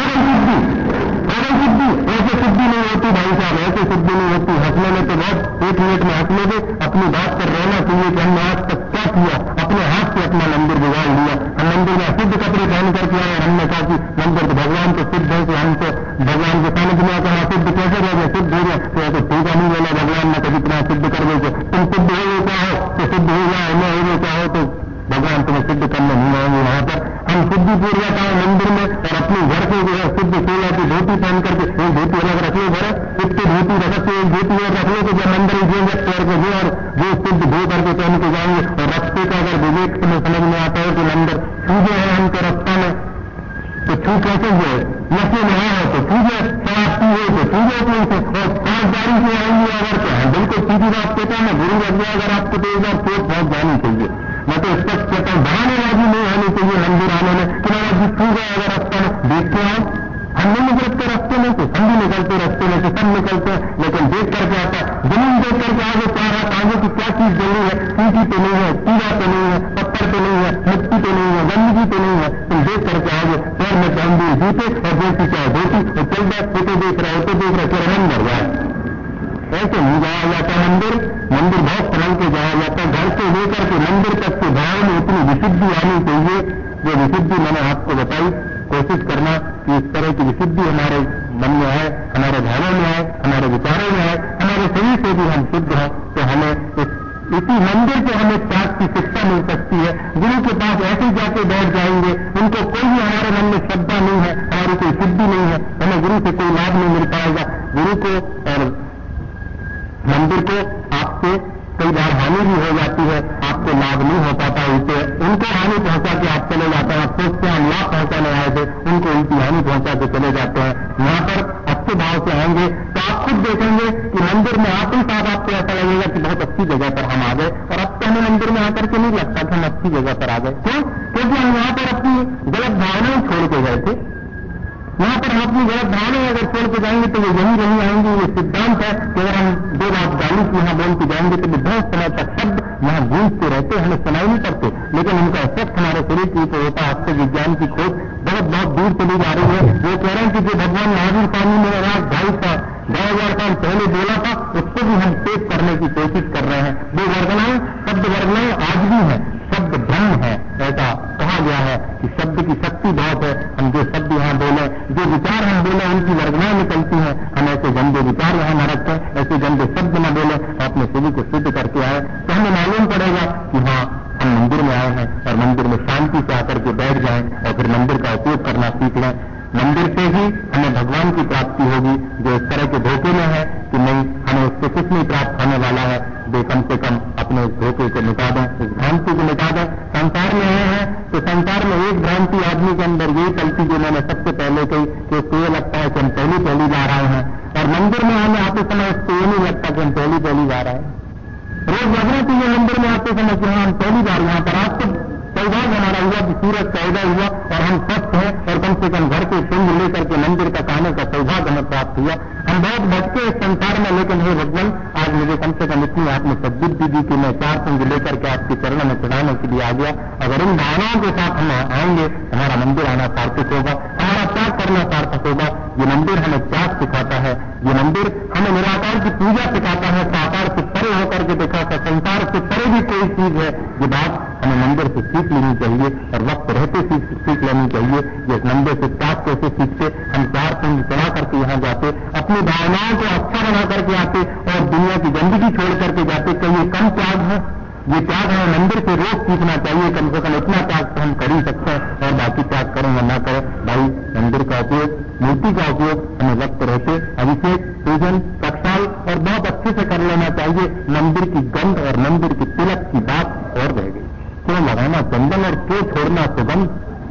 ऐसे शुद्धि नहीं होती भाई साहब, ऐसे शुद्धि नहीं होती। हंसने में तो बहुत एक मिनट में हंस लोगे, अपनी बात पर रहना चाहिए कि हमने आज तक क्या किया, अपने हाथ से अपना मंदिर बिगाड़ लिया। हम मंदिर में शुद्ध कपड़े पहन करके आए और हमने कहा कि मंदिर तो भगवान को शुद्ध है, कि हमको भगवान के सानिध्य में आकर शुद्ध कैसे रह गए, शुद्ध हो गया तो ठीक है नहीं बोला भगवान ने कभी इतना शुद्ध कर दे, तुम शुद्ध हो गए क्या हो तो शुद्ध हो जाए, मैं हो गए क्या हो तो भगवान तुम्हें सिद्ध करने नहीं आएंगे। वहां पर हम शुद्धि पूर्वक आए मंदिर में और अपने घर को जो है शुद्ध सोला की धोती पहन करके, एक धोती अलग रख लो घर, इसके धोती रखते एक धोती और रख लो कि जब मंदिर जाएंगे पैर को जो और वो शुद्ध धो करके पहन के जाएंगे। और रास्ते का अगर विवेक तुम्हें समझ में आता है कि मंदिर छूजे है हमको रास्ता में तो छू कैसे हुए, नशे में है तो छूजे, शराब पी हो तो छूजे कोई से, और समझदारी से आएंगे अगर क्या है, बिल्कुल सीधी बात कहता है। गुरु लग गया अगर आपको तो एक बार चोट बहुत जानी चाहिए। मैं तो स्पष्ट कहता हूं, बहाने बाजी नहीं होनी चाहिए मंदिर आने में कि मैं जिस छू गया अगर रास्ता में देखते आओ। हम नहीं निकलते रास्ते में से, हम भी निकलते रास्ते में से, सब निकलते हैं, लेकिन देख करके आता है जमीन देख करके आगे चाह रहा आगे की क्या चीज जली है, सीटी तो नहीं है, कीड़ा तो नहीं है, पत्थर तो नहीं है, मिट्टी तो नहीं है, गंदगी तो नहीं है, तुम देख करके आगे पैर में पहन दिए जूते और जैसी चाहे धोती और चल जाए, फोटो देख रहा होते देख रहा तेरा मन मर जाए। ऐसे नहीं जाया जाता मंदिर, मंदिर बहुत संभल के जाया जाता है। घर से लेकर के मंदिर तक के भाव में इतनी विशुद्धि आनी चाहिए, जो विशुद्धि मैंने आपको बताई। कोशिश करना कि इस तरह की विशुद्धि हमारे मन में आए, हमारे भावों में आए, हमारे विचारों में आए, हमारे शरीर से भी हम शुद्ध हों तो हमें इसी मंदिर से हमें त्याग की शिक्षा मिल सकती है। गुरु के पास ऐसे जाके बैठ जाएंगे, उनको कोई भी हमारे मन में श्रद्धा नहीं है, हमारी कोई सिद्धि नहीं है, हमें गुरु से कोई लाभ नहीं मिल पाएगा। गुरु को और मंदिर को आपसे कई बार हानि भी हो जाती है। आप आपको लाभ नहीं हो पाता, उसे उनको हानि पहुंचा के आप चले जाते हैं। सोचते हैं हम लाभ पहुंचाने आए थे, उनको उल्टी हानि पहुंचा के चले जाते हैं। यहाँ पर अच्छे भाव से आएंगे तो आप खुद देखेंगे कि मंदिर में आते ही साथ आपको ऐसा लगेगा कि बहुत अच्छी जगह पर हम आ गए। और अब तो हमें मंदिर में आकर के नहीं लगता कि हम अच्छी जगह पर आ गए। क्यों? क्योंकि हम यहाँ पर अपनी गलत भावनाएं छोड़ के गए थे। यहाँ पर हम अपनी गलत भावनाएं अगर छोड़ के जाएंगे तो ये यही आएंगे। ये सिद्धांत है कि अगर हम दो बात गाली की यहाँ बोल के जाएंगे तो बहुत समय तक शब्द यहाँ गूंजते रहते, हमें सुनाई नहीं पड़ते, लेकिन उनका इफेक्ट हमारे शरीर के ऊपर होता है। आज विज्ञान की खोज बहुत दूर चली जा रही है। वो कह रहे हैं कि जो भगवान महावीर स्वामी ने 2,500 साल पहले बोला था, उसको भी हम पेश करने की कोशिश कर रहे हैं। वो वर्गनाएं, शब्द वर्गनाएं आज भी है, शब्द ब्रह्म है। ऐसा कहा गया है कि शब्द की शक्ति बहुत है। हम जो शब्द यहाँ बोले, जो विचार हम बोले, उनकी वर्गनाएं निकलती हैं। हम ऐसे गंदे विचार यहाँ न रखें, ऐसे गंदे शब्द न बोले, अपने शरीर को शुद्ध करके आए तो हमें मालूम पड़ेगा कि हाँ हम मंदिर में आए हैं। और मंदिर में शांति से आकर के बैठ जाएं और फिर मंदिर का उपयोग करना सीख लें। मंदिर से ही हमें भगवान की प्राप्ति होगी। जो इस तरह के धोखे में है कि नहीं हमें उससे कुछ नहीं प्राप्त होने वाला है, वे कम से कम अपने इस धोखे को मिटा दें, इस भ्रांति को मिटा दें। संसार में आए हैं तो संसार में एक भ्रांति आदमी के अंदर यही चलती, जो मैंने सबसे पहले कही कि उसको ये लगता है कि हम पहली बार आए हैं। और मंदिर में आने आते समय उसको ये नहीं लगता कि हम पहली बार आए। रोज लगना चाहिए मंदिर में आते समय कि हम पहली बार यहाँ पर आज तो सौभाग्य हमारा हुआ कि सूरज का उदय हुआ और हम स्वस्थ हैं और कम से कम घर के सिंह लेकर के मंदिर तक आने का सौभाग्य हमें प्राप्त हुआ। हम बहुत भटके इस संसार में, लेकिन हे भगवान आज मुझे कम से कम इतनी आपने सद्बुद्धि दी कि मैं 4 सिंह लेकर के आपके चरणों में चढ़ाने के लिए आ गया। अगर इन भावनाओं के साथ हम आएंगे हमारा मंदिर आना सार्थक होगा, हमारा त्याग करना सार्थक होगा। ये मंदिर हमें त्याग सिखाता है, ये मंदिर हमें निराकार की पूजा सिखाता है, साकार से परे होकर के दिखाता, संसार से परे भी कोई चीज है। ये बात हमें मंदिर से सीख लेनी चाहिए और वक्त रहते सीख लेनी चाहिए। ये मंदिर से त्याग कैसे सीखते, हम 4 सिंह चढ़ा करके यहाँ जाते, अपनी भावनाओं को अच्छा बना करके आते और दुनिया की गंदगी छोड़ करके जाते। कहीं ये कम त्याग है? ये त्याग हमें मंदिर से रोज सीखना चाहिए। कम से कम इतना त्याग तो हम कर ही सकते हैं, और बाकी त्याग करें या ना करें, भाई मंदिर का उपयोग, मूर्ति का उपयोग हमें वक्त रहते अभिषेक, पूजन, प्रक्षाल और बहुत अच्छे से कर लेना चाहिए। मंदिर की गंध और मंदिर की तिलक की बात और रह गई। क्यों लगाना चंदन और क्यों छोड़ना सुगंध?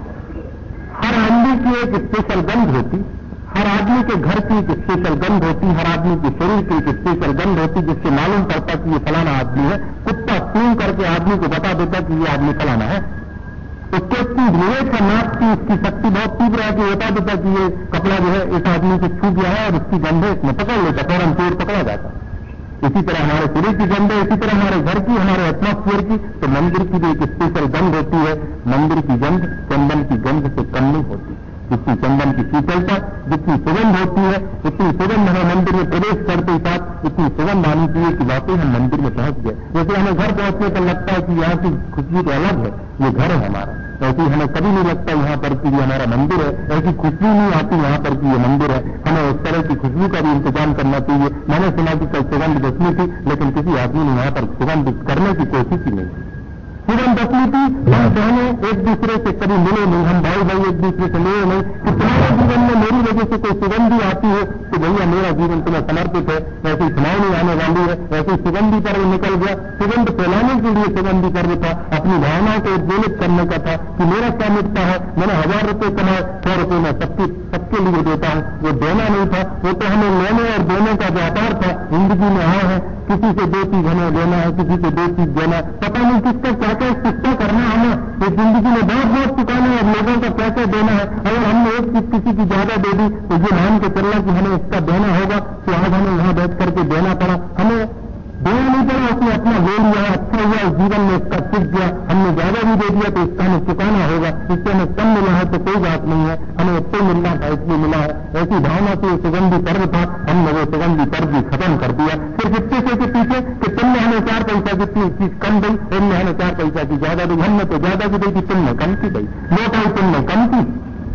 हर मंदिर की एक स्पेशल गंध होती, हर आदमी के घर की एक स्पेशल गंध होती, हर आदमी के शरीर की एक स्पेशल गंध होती, जिससे मालूम पड़ता कि ये फलाना आदमी है। कुत्ता सूंघ करके आदमी को बता देता कि ये आदमी फलाना है। उसके इतनी विवेक है, नाक की इसकी शक्ति बहुत तीव्र है कि बता देता कि ये कपड़ा जो है इस आदमी से छू गया है और इसकी गंध इसमें पकड़ लेता, फौरन चोर पकड़ा जाता। इसी तरह हमारे शरीर की गंध है, इसी तरह हमारे घर की, हमारे एटमॉस्फेयर की। तो मंदिर की भी एक स्पेशल गंध होती है। मंदिर की गंध चंदन की गंध से कम नहीं होती। जितनी चंदन की शीतलता, जितनी सुगंध होती है, उतनी सुगंध हमें मंदिर में प्रवेश करते ही साथ इतनी सुगंध आनी चाहिए कि वाकई हम मंदिर में पहुंच गए। जैसे हमें घर पहुंचने पर लगता है कि यहाँ की खुशबू तो अलग है, ये घर है हमारा, ऐसी हमें कभी नहीं लगता यहाँ पर कि ये हमारा मंदिर है। ऐसी खुशबू नहीं आती यहाँ पर कि ये मंदिर है। हमें उस तरह की खुशबू का भी इंतजाम करना चाहिए। मैंने सुना कि कल सुगंध दसवीं थी, लेकिन किसी आदमी ने यहाँ पर सुगंध करने की कोशिश ही नहीं की। सुगंध दसवीं थी, हम बहने एक दूसरे से कभी मिले नहीं, हम भाई एक दूसरे से मिले नहीं कि तुम्हारे जीवन में मेरी वजह से कोई सुगंधी आती है तो भैया मेरा जीवन तुम्हें समर्पित है, वैसी सुनाई नहीं आने वाली है। वैसी सुगंधी पर निकल गया, सुगंध फैलाने के लिए सुगंधी पर्व था, अपनी भावनाओं को उद्वेलित करने का था कि मेरा क्या मिलता है, मैंने 1000 रुपये कमाए, 100 रुपये मैं सबके लिए देता हूं। वो देना नहीं था, वो तो हमें लेने और देने का व्यापार था। जिंदगी में आए हैं, किसी से 2 चीज हमें देना है, किसी से 2 चीज देना है, पता नहीं किसका क्या क्या किसका करना हमें। ये जिंदगी में बहुत चुकाना है, लोगों का क्या क्या देना है। अगर हमने एक चीज किसी की ज्यादा दे दी तो ये मान के चलना कि हमें इसका देना होगा, तो आज हमें यहां बैठ करके देना पड़ा। हमें देना नहीं पड़ा, उसने अपना ले लिया, अच्छा हुआ, इस जीवन में इसका चुक गया। हमने ज्यादा भी दे दिया तो इसका हमें चुकाना होगा, इससे हमें कम मिला है तो कोई बात नहीं है, हमें इतना मिलना था इसलिए मिला है। ऐसी भावना से सुगंधी पर्व था, हमने वो सुगंधी पर्व भी खत्म कर दिया। फिर कितने से के पीछे कि तुमने हमें 4 पैसा की चीज कम दी, तुमने हमें 4 पैसा की ज्यादा दी, हमने तो ज्यादा की दी थी, तुमने कम की दी, लौटाई तुमने कम की।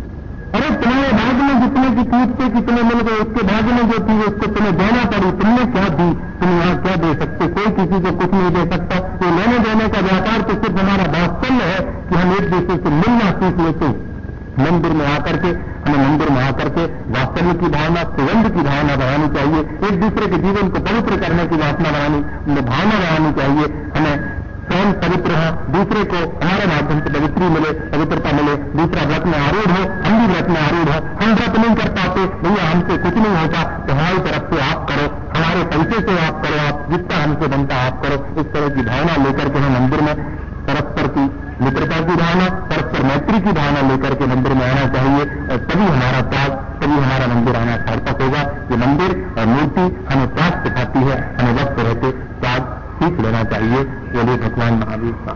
अरे तुम्हारे भाग में जितने की चीज थे कि तुम्हें मिल गए, उसके भाग में जो थी उसको तुम्हें देना पड़ी, तुमने क्या दी, तुम यहाँ क्या दे सकते, कोई किसी को कुछ नहीं दे सकता। ये लेने देने का व्यापार तो सिर्फ हमारा वात्सल्य है कि हम एक दूसरे से मिलना सीख लेते। मंदिर में आकर के हमें मंदिर में आकर के वात्सल्य की भावना, सुगंध की भावना बढ़ानी चाहिए, एक दूसरे के जीवन को पवित्र करने की भावना बढ़ानी चाहिए। हमें स्वयं पवित्र दूसरे को हमारे माध्यम से पवित्रता मिले, दूसरा व्रत में आरूढ़ हो, हम भी व्रत में आरूढ़ हो। हम व्रत नहीं कर पाते, भैया हमसे कुछ नहीं होता, तो हमारी तरफ से आप करो, हमारे पैसे से आप करो, आप जितना हमसे बनता आप करो। इस तरह की भावना लेकर के हम मंदिर में परस्पर की मित्रता की भावना, परस्पर मैत्री की भावना लेकर के मंदिर में आना चाहिए, और तभी हमारा त्याग, तभी हमारा मंदिर आना सार्थक होगा। ये मंदिर और मूर्ति हमें त्याग सिखाती है, हमें वक्त रहते त्याग सीख लेना चाहिए। बोले भगवान महावीर का।